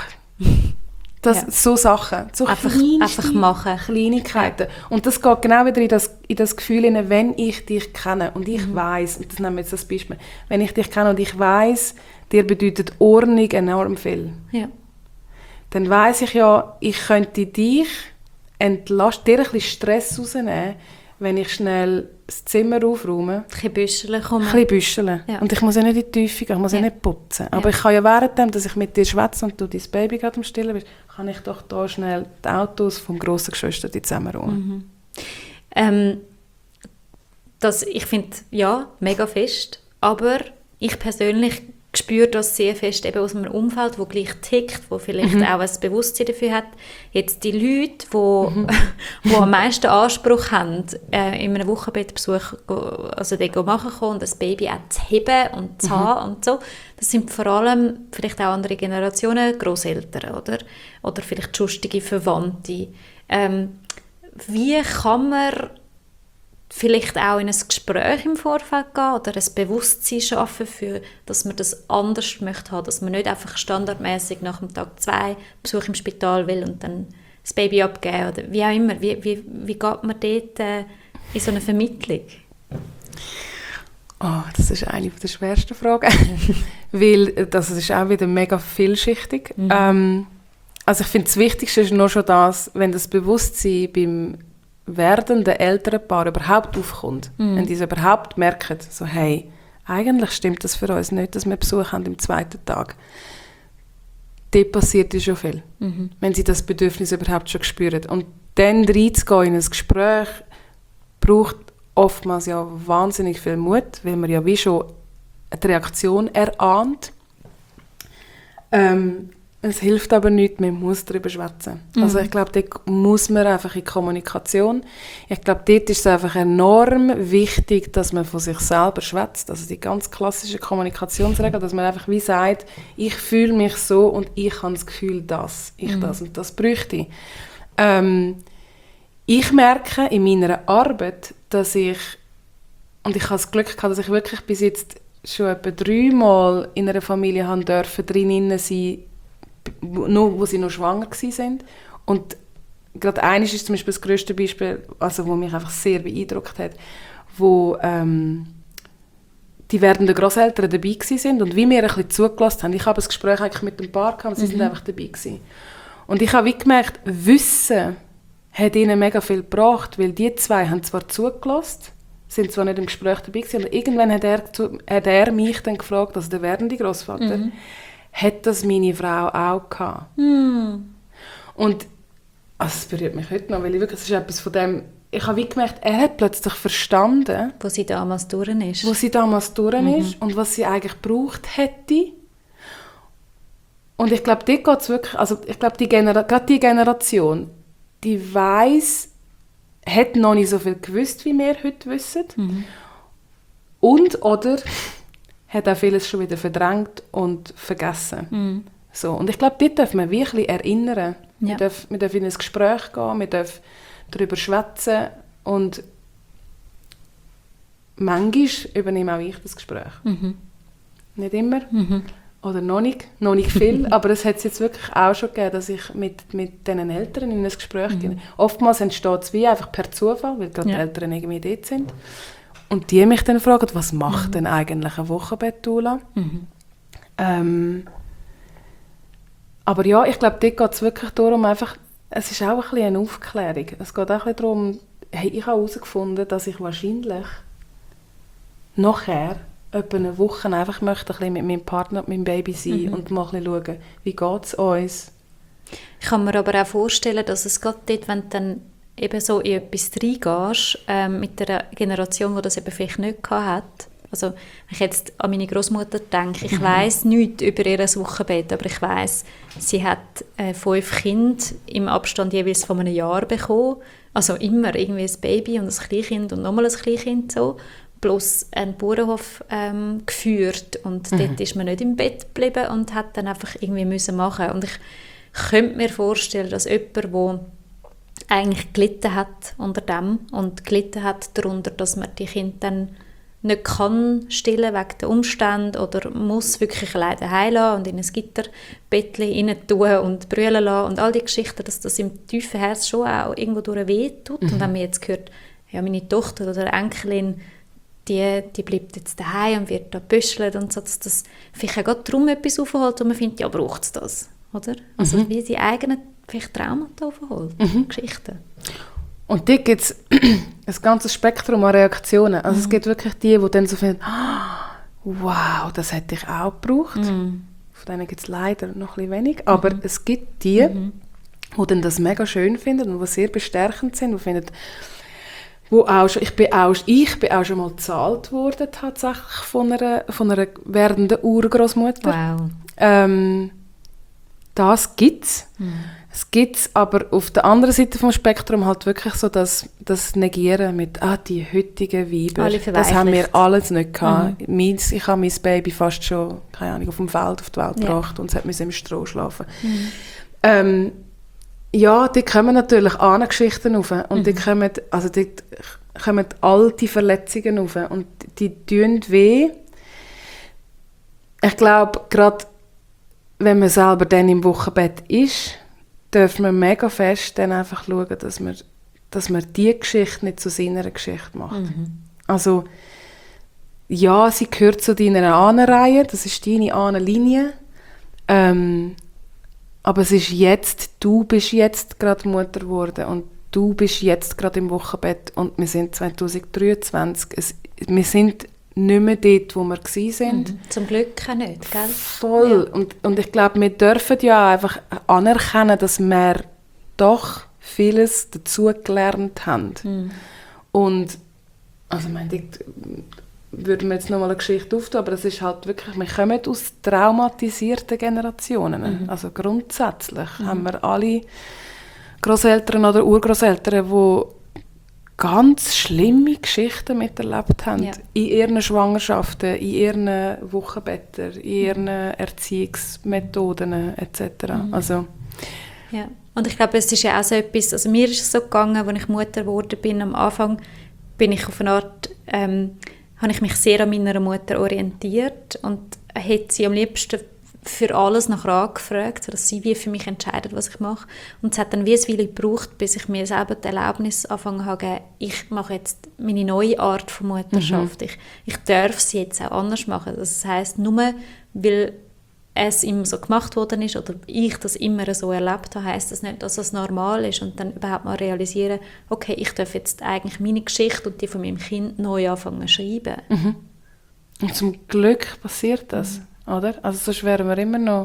so Sachen, so einfach machen. Kleinigkeiten. Und das geht genau wieder in das Gefühl hinein, wenn ich dich kenne und ich weiss, und das nehmen wir jetzt als Beispiel, wenn ich dich kenne und ich weiss, dir bedeutet Ordnung enorm viel. Ja. Dann weiss ich ja, ich könnte dich entlasten, dir ein bisschen Stress rausnehmen, wenn ich schnell das Zimmer aufräume. Ein bisschen büscheln kommen. Ein bisschen büscheln. Ja. Und ich muss ja nicht in die Tiefe gehen, ich muss ja nicht putzen. Aber ich kann ja währenddem, dass ich mit dir schwätze und du dein Baby gerade am Stillen bist, kann ich doch da schnell die Autos vom grossen Geschwister zusammenräumen. ich finde, ja, mega fest, aber ich persönlich spüre das sehr fest eben aus einem Umfeld, wo gleich tickt, wo vielleicht auch ein Bewusstsein dafür hat. Jetzt die Leute, die am meisten Anspruch haben, in einem Wochenbettbesuch also machen können und das Baby auch zu heben und zu haben und so, das sind vor allem vielleicht auch andere Generationen, Grosseltern, oder vielleicht schustige Verwandte. Wie kann man vielleicht auch in ein Gespräch im Vorfeld gehen oder ein Bewusstsein schaffen, für, dass man das anders möchte haben, dass man nicht einfach standardmäßig nach dem Tag 2 Besuch im Spital will und dann das Baby abgeben oder wie auch immer. Wie geht man dort in so eine Vermittlung? Oh, das ist eine der schwersten Fragen, weil das ist auch wieder mega vielschichtig. Also ich finde, das Wichtigste ist nur schon das, wenn das Bewusstsein beim werdenden Elternpaar überhaupt aufkommt, wenn die es überhaupt merken, so hey, eigentlich stimmt das für uns nicht, dass wir Besuch haben am 2. Tag. Dort passiert ja schon viel, wenn sie das Bedürfnis überhaupt schon spüren. Und dann reinzugehen in ein Gespräch, braucht oftmals ja wahnsinnig viel Mut, weil man ja wie schon eine Reaktion erahnt. Es hilft aber nichts, man muss darüber schwätzen. Also ich glaube, dort muss man einfach in Kommunikation. Ich glaube, dort ist es einfach enorm wichtig, dass man von sich selber schwätzt. Also die ganz klassische Kommunikationsregel, dass man einfach wie sagt, ich fühle mich so und ich habe das Gefühl, dass ich das und das bräuchte. Ich merke in meiner Arbeit, dass ich habe das Glück gehabt, dass ich wirklich bis jetzt schon etwa 3 Mal in einer Familie haben dürfen, drinnen sein, wo sie noch schwanger waren. Und gerade eines ist zum Beispiel das grösste Beispiel, also wo mich einfach sehr beeindruckt hat, wo die werdenden Grosseltern dabei waren und wie wir ein bisschen zugelassen haben. Ich habe ein Gespräch eigentlich mit dem Paar gehabt und sie sind einfach dabei gewesen. Und ich habe wie gemerkt, Wissen hat ihnen mega viel gebracht, weil die 2 haben zwar zugelassen, sind zwar nicht im Gespräch dabei gewesen, aber irgendwann hat er mich dann gefragt, also der werdende Grossvater, hat das meine Frau auch gehabt? Und also es berührt mich heute noch, weil ich wirklich, es ist etwas von dem, ich habe wie gemerkt, er hat plötzlich verstanden, Wo sie damals durch ist. Und was sie eigentlich gebraucht hätte. Und ich glaube, dort geht es wirklich, also ich glaube, gerade die Generation, die hat noch nicht so viel gewusst, wie wir heute wissen. Und, oder hat auch vieles schon wieder verdrängt und vergessen. So, und ich glaube, dort dürfen wir wirklich erinnern. Ja. Wir dürfen in ein Gespräch gehen, wir dürfen darüber schwätzen und manchmal übernehme auch ich das Gespräch. Nicht immer oder noch nicht viel, aber es hat es jetzt wirklich auch schon gegeben, dass ich mit diesen Eltern in ein Gespräch gehe. Oftmals entsteht es wie einfach per Zufall, weil gerade die Eltern irgendwie dort sind. Und die mich dann fragen, was macht denn eigentlich eine Wochenbettdoula? Aber ja, ich glaube, dort geht es wirklich darum, einfach, es ist auch ein bisschen eine Aufklärung. Es geht auch ein bisschen darum, hey, ich habe herausgefunden, dass ich wahrscheinlich nachher etwa eine Woche einfach möchte, ein bisschen mit meinem Partner, mit meinem Baby sein und mal ein bisschen schauen, wie geht es uns. Ich kann mir aber auch vorstellen, dass es gerade dort, wenn du dann eben so in etwas reingehst, mit einer Generation, die das eben vielleicht nicht hat. Also wenn ich jetzt an meine Großmutter denke, ich weiss nichts über ihr Wochenbett, aber ich weiss, sie hat 5 Kinder im Abstand jeweils von einem Jahr bekommen. Also immer irgendwie ein Baby und ein Kleinkind und nochmal ein Kleinkind so. Plus einen Bauernhof geführt und dort ist man nicht im Bett geblieben und hat dann einfach irgendwie müssen machen. Und ich könnte mir vorstellen, dass jemand, der eigentlich gelitten hat unter dem und gelitten hat darunter, dass man die Kinder dann nicht kann stillen wegen der Umstände oder muss wirklich alleine daheim lassen und in ein Gitterbettchen rein tun und brüllen lassen und all die Geschichten, dass das im tiefen Herz schon auch irgendwo durch weh tut. Und wenn man jetzt hört, ja, meine Tochter oder Enkelin, die bleibt jetzt daheim und wird da büschelt und so, dass das vielleicht auch gerade darum etwas aufholt, wo man findet, ja, braucht es das, oder? Also wie sie eigenen vielleicht Traumata aufholt, Geschichten. Und dort gibt es ein ganzes Spektrum an Reaktionen. Also es gibt wirklich die dann so finden, wow, das hätte ich auch gebraucht. Von denen gibt es leider noch ein bisschen wenig. Aber es gibt die, die dann das mega schön finden und die sehr bestärkend sind, die finden, wo auch schon, ich bin auch schon mal gezahlt worden, tatsächlich von einer werdenden Urgroßmutter. Wow. Das gibt's. Es gibt's, aber auf der anderen Seite vom Spektrum halt wirklich so das Negieren mit die heutigen Weiber. Das haben wir alles nicht gehabt. Ich habe mein Baby fast schon, keine Ahnung, auf dem Feld auf die Welt gebracht und es musste im Stroh schlafen. Ja, die kommen natürlich Ahnengeschichten rauf und die kommen alte Verletzungen rauf und die tun weh. Ich glaube, gerade wenn man selber dann im Wochenbett ist, dürfen wir mega fest dann einfach schauen, dass wir diese Geschichte nicht zu seiner Geschichte macht. Also, ja, sie gehört zu deiner Ahnenreihe, das ist deine Ahnenlinie. Aber es ist jetzt, du bist jetzt gerade Mutter geworden und du bist jetzt gerade im Wochenbett und wir sind 2023. Wir sind nicht mehr dort, wo wir waren. Zum Glück auch nicht, gell? Voll. Ja. Und ich glaube, wir dürfen ja einfach anerkennen, dass wir doch vieles dazugelernt haben. Und also würden wir jetzt noch mal eine Geschichte auftun, aber das ist halt wirklich, wir kommen aus traumatisierten Generationen. Also grundsätzlich haben wir alle Grosseltern oder Urgroßeltern, die ganz schlimme Geschichten miterlebt haben. Ja. In ihren Schwangerschaften, in ihren Wochenbetten, in ihren Erziehungsmethoden etc. Also, ja. Und ich glaube, es ist ja auch so etwas, also mir ist es so gegangen, als ich Mutter geworden bin, am Anfang bin ich auf eine Art, habe ich mich sehr an meiner Mutter orientiert und hätte sie am liebsten für alles nachher angefragt, sodass sie wie für mich entscheidet, was ich mache. Und es hat dann wie ein Weile gebraucht, bis ich mir selber die Erlaubnis angefangen habe, ich mache jetzt meine neue Art von Mutterschaft. Ich darf sie jetzt auch anders machen. Das heisst, nur weil es immer so gemacht worden ist oder ich das immer so erlebt habe, heisst das nicht, dass es normal ist. Und dann überhaupt mal realisieren, okay, ich darf jetzt eigentlich meine Geschichte und die von meinem Kind neu anfangen zu schreiben. Und zum Glück passiert das. Oder? Also sonst wären wir immer noch...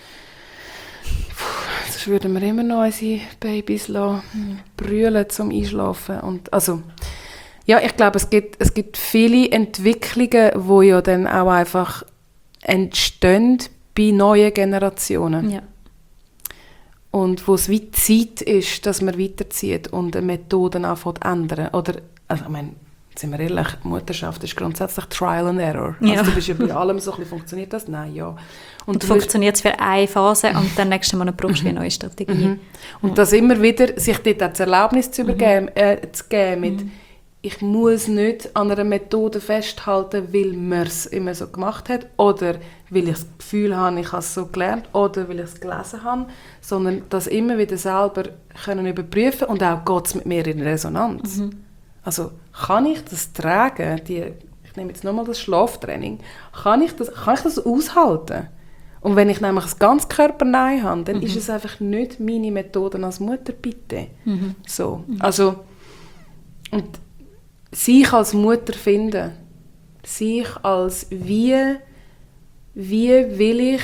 sonst würden wir immer noch unsere Babys brüllen zum Einschlafen. Und also, ja, ich glaube, es gibt viele Entwicklungen, die ja dann auch einfach entstehen bei neuen Generationen. Ja. Und wo es wie Zeit ist, dass man weiterzieht und Methoden anfängt zu ändern. Oder, also ich meine, sind wir ehrlich, Mutterschaft ist grundsätzlich Trial and Error. Ja. Also du bist ja bei allem so ein bisschen, funktioniert das? Nein, ja. Und funktioniert es für eine Phase und dann nächsten Monat brauchst du eine neue Strategie. Und das immer wieder, sich dort auch das Erlaubnis zu geben mit, ich muss nicht an einer Methode festhalten, weil man es immer so gemacht hat oder weil ich das Gefühl habe, ich habe es so gelernt oder weil ich es gelesen habe, sondern das immer wieder selber können überprüfen und auch geht es mit mir in Resonanz. Also kann ich das tragen, ich nehme jetzt nochmal das Schlaftraining, kann ich das aushalten? Und wenn ich nämlich das ganze Körper Nein habe, dann ist es einfach nicht meine Methode als Mutter, bitte. So. Also, und sich als Mutter finden, sich als wie will ich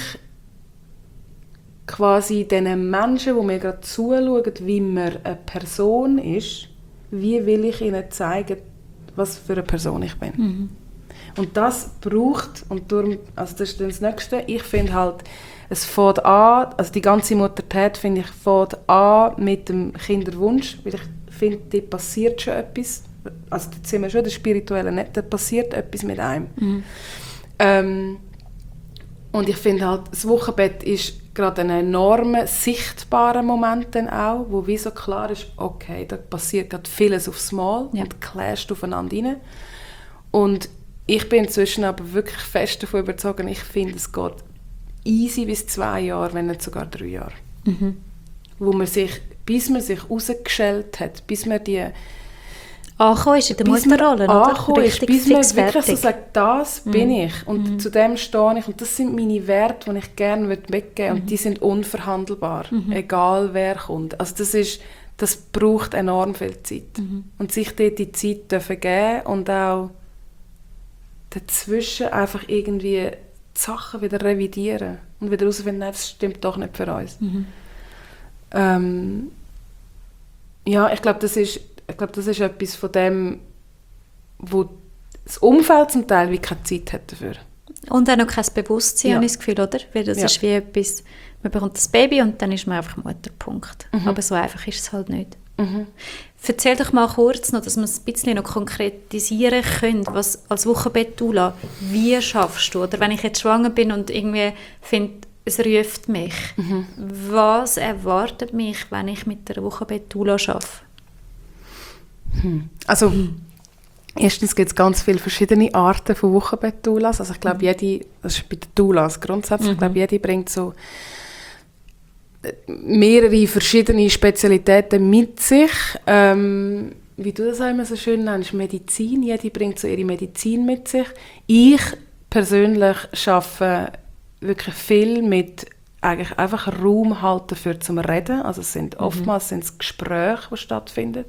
quasi diesen Menschen, die mir gerade zuschauen, wie man eine Person ist, wie will ich ihnen zeigen, was für eine Person ich bin. Und das braucht, und darum, also das ist das Nächste, ich finde halt, es fängt an, also die ganze Muttertät, finde ich, fängt an mit dem Kinderwunsch, weil ich finde, da passiert schon etwas, also da sind wir schon der Spirituelle, nicht, da passiert etwas mit einem. Und ich finde halt, das Wochenbett ist gerade ein enormer, sichtbarer Moment dann auch, wo wie so klar ist, okay, da passiert gerade vieles aufs Mal und clasht aufeinander rein. Und ich bin inzwischen aber wirklich fest davon überzeugt, ich finde, es geht easy bis 2 Jahre, wenn nicht sogar 3 Jahre. Wo man sich, bis man sich rausgeschält hat, bis man die angekommen ist in der Mutterrolle, oder? Richtig bis man wirklich so sagt, das bin ich und zu dem stehe ich und das sind meine Werte, die ich gerne weggeben würde und die sind unverhandelbar, egal wer kommt. Also das braucht enorm viel Zeit. Und sich dort die Zeit dürfen geben und auch dazwischen einfach irgendwie die Sachen wieder revidieren und wieder herausfinden, nein, das stimmt doch nicht für uns. Ja, ich glaube, das ist ich glaube, das ist etwas von dem, wo das Umfeld zum Teil wie keine Zeit hat dafür. Und auch noch kein Bewusstsein, Ja. habe ich das Gefühl, oder? Weil das Ja. ist wie etwas, man bekommt das Baby und dann ist man einfach Mutter, Punkt. Aber so einfach ist es halt nicht. Erzähl doch mal kurz noch, dass wir es ein bisschen noch konkretisieren können, was als Wochenbett-Doula, wie schaffst du? Oder wenn ich jetzt schwanger bin und irgendwie finde, es ruft mich, was erwartet mich, wenn ich mit der Wochenbett-Doula arbeite? Also, erstens gibt es ganz viele verschiedene Arten von Wochenbett-Doulas. Also ich glaube, jede, das ist bei den Doulas grundsätzlich, ich glaube, jede bringt so mehrere verschiedene Spezialitäten mit sich. Wie du das auch immer so schön nennst, Medizin. Jede bringt so ihre Medizin mit sich. Ich persönlich arbeite wirklich viel mit eigentlich einfach Raum halten dafür zum Reden. Also es sind oftmals sind es Gespräche, die stattfinden.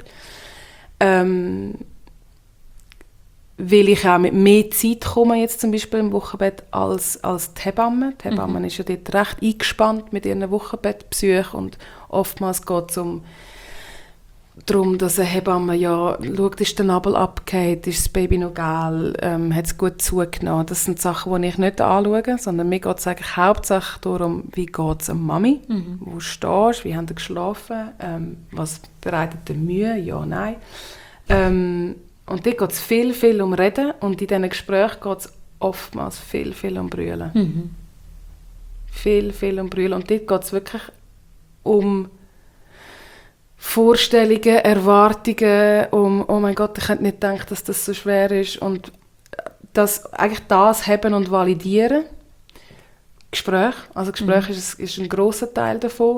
Weil ich auch mit mehr Zeit komme, jetzt zum Beispiel im Wochenbett, als die Hebamme. Die Hebamme ist ja dort recht eingespannt mit ihren Wochenbettbesuchen und oftmals geht es darum, dass eine Hebamme ja schaut, ist der Nabel abgefallen, ist das Baby noch gel, hat es gut zugenommen. Das sind Sachen, die ich nicht anschaue, sondern mir geht es eigentlich hauptsächlich darum, wie geht es der Mami, wo stehst du, wie haben sie geschlafen, was bereitet dir Mühe, ja, nein. Und dort geht es viel um Reden und in diesen Gesprächen geht es oftmals viel um Brüllen. Viel um Brüllen. Und dort geht es wirklich um Vorstellungen, Erwartungen, um «Oh mein Gott, ich hätte nicht gedacht, dass das so schwer ist». Und eigentlich das haben und validieren. Gespräch. Also Gespräch ist ein grosser Teil davon.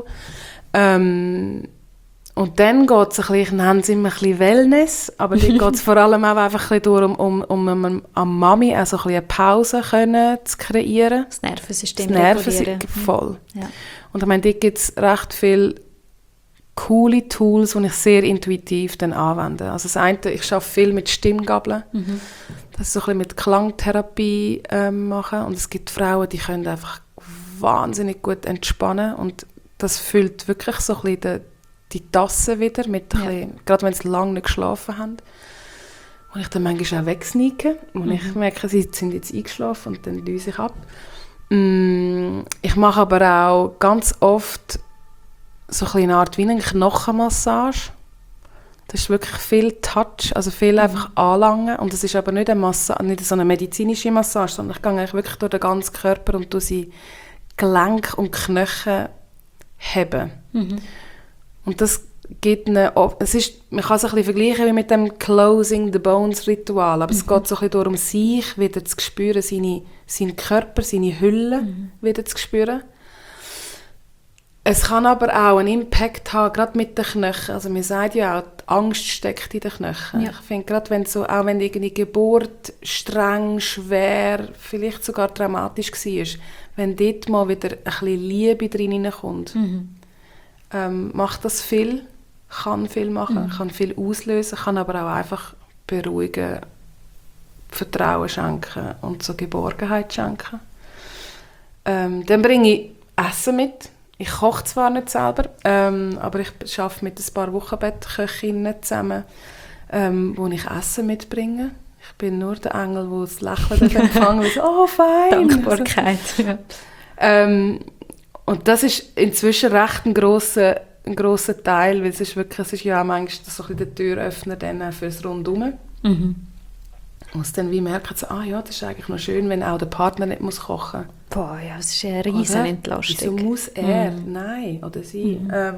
Und dann geht es ich nenne es immer ein bisschen Wellness, aber dort geht es vor allem auch einfach ein bisschen darum, um am Mami auch so ein bisschen eine Pause zu kreieren. Das Nervensystem regulieren. Voll. Ja. Und ich meine, dort gibt es recht viele coole Tools, die ich sehr intuitiv dann anwende. Also das eine, ich arbeite viel mit Stimmgabeln. Das ist so ein bisschen mit Klangtherapie machen. Und es gibt Frauen, die können einfach wahnsinnig gut entspannen und das füllt wirklich so ein bisschen die Tasse wieder, mit gerade wenn sie lange nicht geschlafen haben. Und ich dann manchmal auch wegsneake. Und ich merke, sie sind jetzt eingeschlafen und dann löse ich ab. Ich mache aber auch ganz oft so eine Art wie eine Knochenmassage. Das ist wirklich viel Touch, also viel einfach anlangen. Und es ist aber nicht nicht so eine medizinische Massage, sondern ich gehe eigentlich wirklich durch den ganzen Körper und sie Gelenk und Knochen heben. Und das gibt man kann es ein bisschen vergleichen wie mit dem Closing the Bones Ritual, aber es geht so ein bisschen darum, sich wieder zu spüren, seinen Körper, seine Hülle wieder zu spüren. Es kann aber auch einen Impact haben, gerade mit den Knochen. Also man sagt ja auch, die Angst steckt in den Knochen. Ja. Ich finde, gerade wenn auch wenn die Geburt streng, schwer, vielleicht sogar dramatisch war, wenn dort mal wieder ein bisschen Liebe drin kommt, macht das viel, kann viel machen, kann viel auslösen, kann aber auch einfach beruhigen, Vertrauen schenken und so Geborgenheit schenken. Dann bringe ich Essen mit. Ich koche zwar nicht selber, aber ich arbeite mit ein paar Wochenbettköchinnen zusammen, wo ich Essen mitbringe. Ich bin nur der Engel, der das Lächeln empfangen so, «Oh, fein!» Dankbarkeit. Und das ist inzwischen recht ein grosser Teil, weil es ist ja auch manchmal so ein der Türöffner dann fürs Rundum. Man muss dann wie merken, so, das ist eigentlich noch schön, wenn auch der Partner nicht muss kochen muss. Boah, ja, das ist eine riesen Entlastung. Wieso muss er? Nein, oder sie.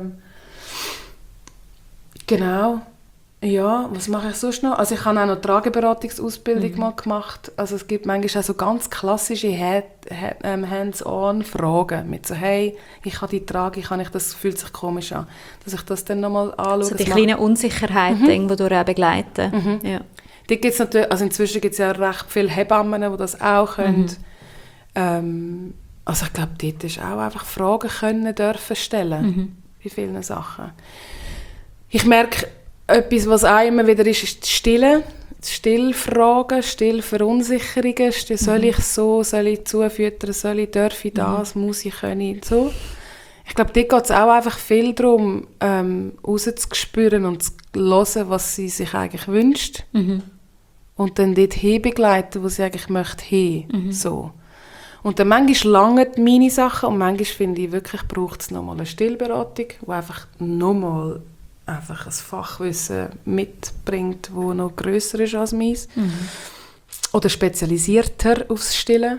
Genau. Ja, was mache ich sonst noch? Also ich habe auch noch Trageberatungsausbildung mal gemacht. Also es gibt manchmal auch so ganz klassische Hands-on-Fragen mit so, hey, ich habe die Trage, das fühlt sich komisch an. Dass ich das dann nochmal anschaue. So die kleinen Unsicherheiten, die du auch begleiten. Ja. Dort gibt's natürlich, also inzwischen gibt es ja recht viele Hebammen, die das auch können. Also ich glaube, dort ist auch einfach Fragen dürfen stellen. Bei vielen Sachen. Ich merke, etwas, was auch immer wieder ist die Stille. Stillfragen, Stillverunsicherungen. Soll ich so, soll ich zufüttern, darf ich das, muss ich, können, so. Ich glaube, dort geht es auch einfach viel darum, rauszuspüren und zu hören, was sie sich eigentlich wünscht. Und dann dort hinbegleiten, wo sie eigentlich möchte hin. So. Und dann manchmal langen meine Sachen und manchmal finde ich wirklich, braucht es nochmal eine Stillberatung, die einfach nochmal einfach ein Fachwissen mitbringt, das noch grösser ist als meins. Oder spezialisierter aufs Stillen.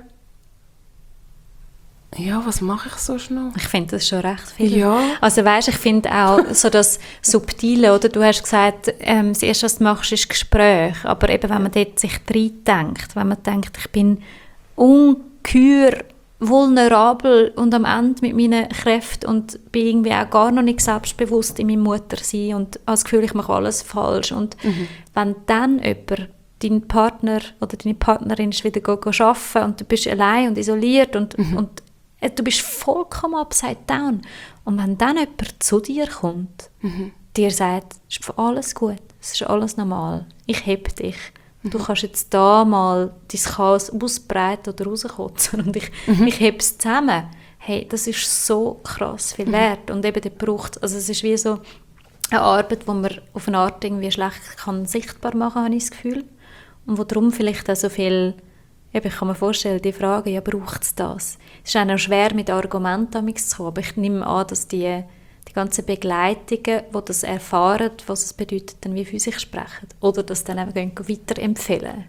Ja, was mache ich sonst noch? Ich finde das schon recht viel. Ja. Also weißt, ich finde auch so das Subtile, oder du hast gesagt, das Erste, was du machst, ist Gespräch. Aber eben, wenn man dort sich reindenkt, wenn man denkt, ich bin ungeheuer vulnerabel und am Ende mit meinen Kräften und bin irgendwie auch gar noch nicht selbstbewusst in meiner Muttersein und habe das Gefühl, ich mache alles falsch. Und wenn dann jemand, dein Partner oder deine Partnerin ist wieder arbeiten und du bist allein und isoliert und du bist vollkommen upside down. Und wenn dann jemand zu dir kommt, dir sagt, es ist alles gut, es ist alles normal, ich heb dich. Du kannst jetzt da mal dein Chaos ausbreiten oder rauskotzen und ich heb es zusammen. Hey, das ist so krass viel wert. Und eben braucht, also es ist wie so eine Arbeit, die man auf eine Art irgendwie schlecht kann sichtbar machen kann, habe ich das Gefühl. Und wo darum vielleicht auch so viel, eben, ich kann mir vorstellen, die Frage, ja, braucht es das? Es ist auch schwer, mit Argumenten zu kommen, aber ich nehme an, dass die ganzen Begleitungen, die das erfahren, was es bedeutet, dann wie für sich sprechen. Oder das dann eben weiterempfehlen.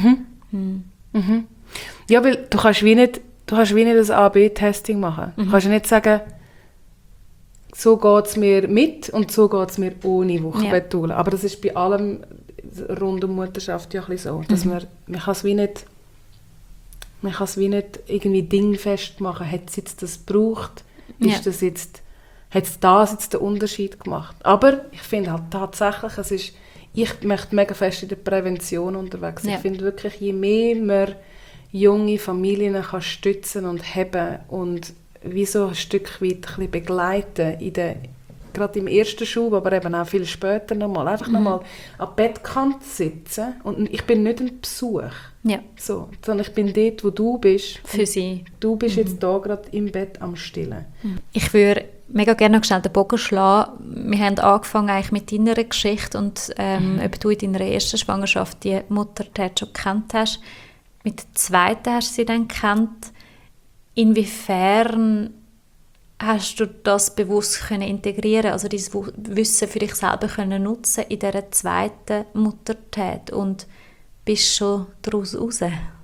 Ja, weil du kannst wie nicht ein A-B-Testing machen. Du kannst ja nicht sagen, so geht es mir mit und so geht es mir ohne Wochenbettdauer. Ja. Aber das ist bei allem rund um Mutterschaft ja ein bisschen so, dass man kann es wie nicht irgendwie dingfest machen. Hat es jetzt das gebraucht? Ist das jetzt, hat es das jetzt den Unterschied gemacht? Aber ich finde halt tatsächlich, ich möchte mega fest in der Prävention unterwegs sein. Ja. Ich finde wirklich, je mehr man junge Familien kann stützen und heben und wie so ein Stück weit ein bisschen begleiten, gerade im ersten Schub, aber eben auch viel später nochmal, einfach nochmal an der Bettkante sitzen und ich bin nicht ein Besuch, so, sondern ich bin dort, wo du bist. Für sie. Du bist jetzt da gerade im Bett am Stillen. Ich würde mega gerne noch schnell den Bogen schlagen. Wir haben angefangen eigentlich mit deiner Geschichte und ob du in deiner ersten Schwangerschaft die Mutter schon gekannt hast. Mit der zweiten hast du sie dann gekannt. Inwiefern hast du das bewusst können integrieren, also dieses Wissen für dich selber können nutzen in dieser zweiten Muttertät und bist schon daraus raus?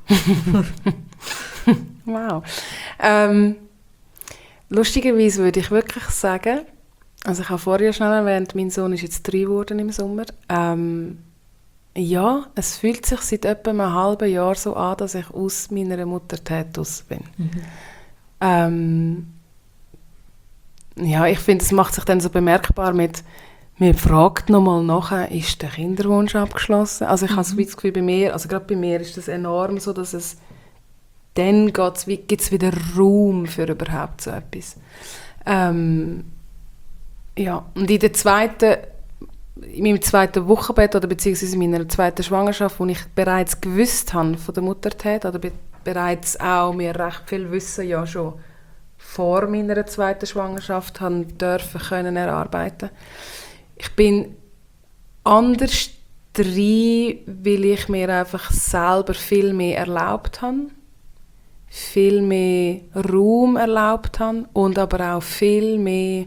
Wow. Lustigerweise würde ich wirklich sagen, also ich habe vorher schon erwähnt, mein Sohn ist jetzt 3 geworden im Sommer. Ja, es fühlt sich seit etwa einem halben Jahr so an, dass ich aus meiner Muttertät raus bin. Ja, ich finde, es macht sich dann so bemerkbar mit, man fragt nochmal nachher, ist der Kinderwunsch abgeschlossen? Also ich habe das Gefühl, bei mir, also gerade bei mir ist das enorm so, dass es dann gibt es wieder Raum für überhaupt so etwas. Ja, und in meinem zweiten Wochenbett oder beziehungsweise in meiner zweiten Schwangerschaft, wo ich bereits gewusst habe von der Muttertät oder bereits auch mir recht viel Wissen ja schon vor meiner zweiten Schwangerschaft können erarbeiten. Ich bin anders drin, weil ich mir einfach selber viel mehr erlaubt habe, viel mehr Raum erlaubt habe und aber auch viel mehr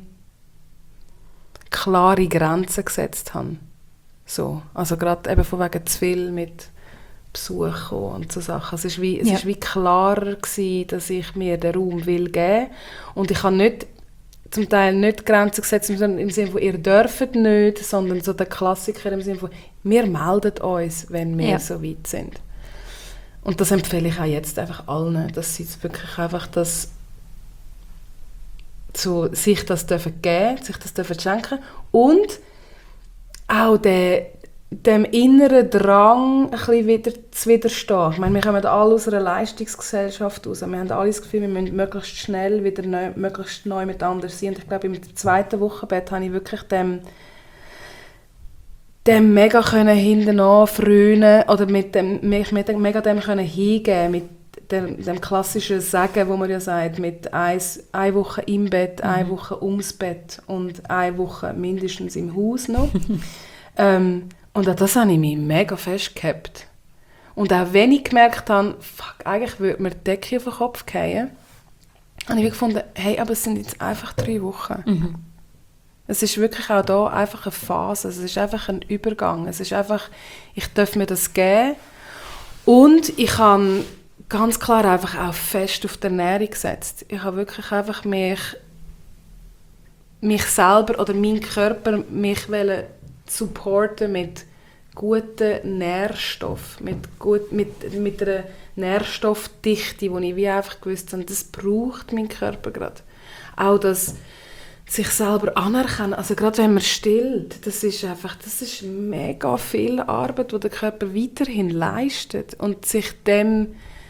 klare Grenzen gesetzt habe. So, also gerade eben von wegen zu viel mit Besuch und so Sachen. Es war wie klarer gewesen, dass ich mir den Raum will geben. Und ich habe zum Teil nicht Grenzen gesetzt im Sinne von, ihr dürft nicht, sondern so der Klassiker im Sinne von, wir melden uns, wenn wir so weit sind. Und das empfehle ich auch jetzt einfach allen, dass sie wirklich einfach das so, sich das dürfen geben, sich das dürfen schenken und auch dem inneren Drang ein bisschen wieder zu widerstehen. Ich meine, wir kommen alle aus einer Leistungsgesellschaft raus. Wir haben alle das Gefühl, wir müssen möglichst schnell wieder möglichst neu miteinander sein. Und ich glaube, im zweiten Wochenbett habe ich wirklich dem mega hinten frönen oder mich mega dem können hingeben, mit dem klassischen Sagen, wo man ja sagt, mit eine Woche im Bett, eine Woche ums Bett und eine Woche mindestens im Haus noch. Und an das habe ich mich mega festgehabt. Und auch wenn ich gemerkt habe, fuck, eigentlich würde mir die Decke auf den Kopf fallen, habe ich gefunden, hey, aber es sind jetzt einfach 3 Wochen. Es ist wirklich auch da einfach eine Phase, es ist einfach ein Übergang. Es ist einfach, ich darf mir das geben. Und ich habe ganz klar einfach auch fest auf die Ernährung gesetzt. Ich habe wirklich einfach mich selber oder meinen Körper supporten mit guten Nährstoffen, mit einer Nährstoffdichte, die ich wie einfach gewusst habe, das braucht mein Körper gerade. Auch das sich selber anerkennen, also gerade wenn man stillt, das ist mega viel Arbeit, die der Körper weiterhin leistet und sich dem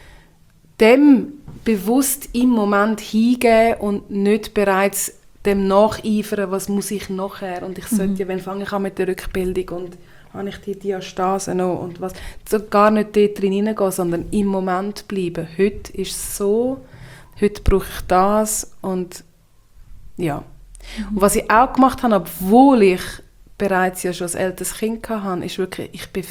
bewusst im Moment hingeben und nicht bereits dem nacheifern, was muss ich nachher und ich sollte, wenn fange ich an mit der Rückbildung und habe ich die Diastase noch und was, so gar nicht dort drin hineingehen, sondern im Moment bleiben. Heute ist es so, heute brauche ich das und ja. Und was ich auch gemacht habe, obwohl ich bereits ja schon ein älteres Kind hatte, ist wirklich,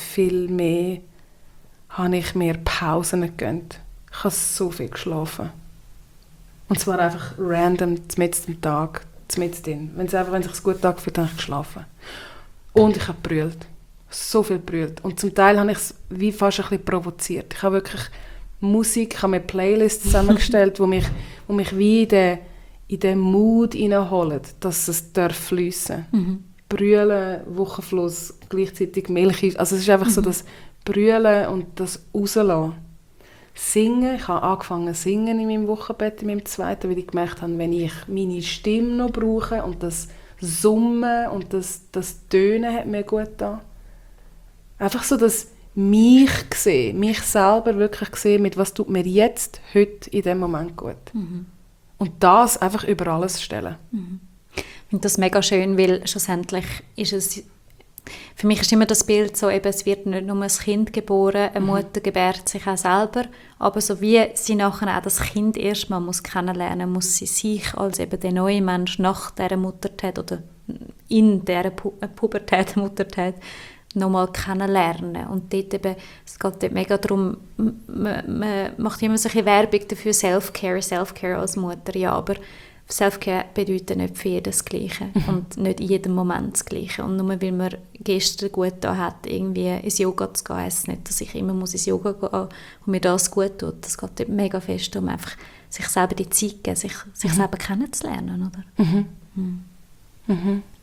habe ich mir Pausen gegönnt. Ich habe so viel geschlafen. Und zwar einfach random, mitten am Tag, mitten drin. Wenn es sich gut angefühlt hat, habe ich geschlafen. Und ich habe gebrüllt. So viel gebrüllt. Und zum Teil habe ich es wie fast ein bisschen provoziert. Ich habe wirklich Musik, ich habe mir Playlists zusammengestellt, die mich wie in den Mood hineinholen, dass es fliessen darf. Brüllen, Wochenfluss, gleichzeitig Milch. Also es ist einfach so das Brüllen und das Rauslassen. Singen, ich habe angefangen zu singen in meinem Wochenbett, in meinem zweiten, weil ich gemerkt habe, wenn ich meine Stimme noch brauche und das Summen und das Tönen hat mir gut getan. Einfach so das mich sehen, mich selber wirklich sehen, mit was tut mir jetzt, heute, in dem Moment gut. Und das einfach über alles stellen. Ich finde das mega schön, weil schlussendlich ist es, für mich ist immer das Bild so, eben, es wird nicht nur ein Kind geboren, eine Mutter gebärt sich auch selber, aber so wie sie nachher auch das Kind erstmal muss kennenlernen, muss sie sich als eben der neue Mensch nach dieser Muttertät oder in dieser Pubertät, Muttertät, nochmal kennenlernen. Und dort eben, es geht dort mega darum, man macht immer solche Werbung dafür, Self-Care als Mutter, ja, aber Self-Care bedeutet nicht für jeden das Gleiche und nicht in jedem Moment das Gleiche. Und nur weil man gestern gut da hat, irgendwie ins Yoga zu gehen, heisst es nicht, dass ich immer ins Yoga gehen muss und mir das gut tut. Das geht dort mega fest um einfach sich selber die Zeit geben, sich selber kennenzulernen, oder?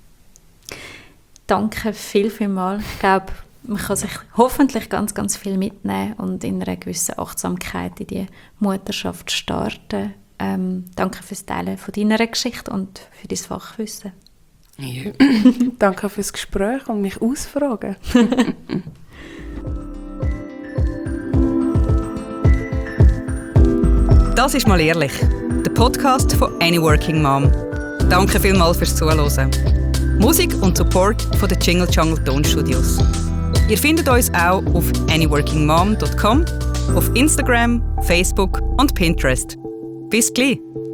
Danke vielmals. Ich glaube, man kann sich hoffentlich ganz, ganz viel mitnehmen und in einer gewissen Achtsamkeit in die Mutterschaft starten. Danke fürs Teilen von deiner Geschichte und für dein Fachwissen. Ja. Danke fürs Gespräch und mich ausfragen. Das ist «Mal ehrlich», der Podcast von Any Working Mom. Danke vielmals fürs Zuhören. Musik und Support von den Jingle Jungle Tonstudios. Ihr findet uns auch auf anyworkingmom.com, auf Instagram, Facebook und Pinterest. Bis gleich!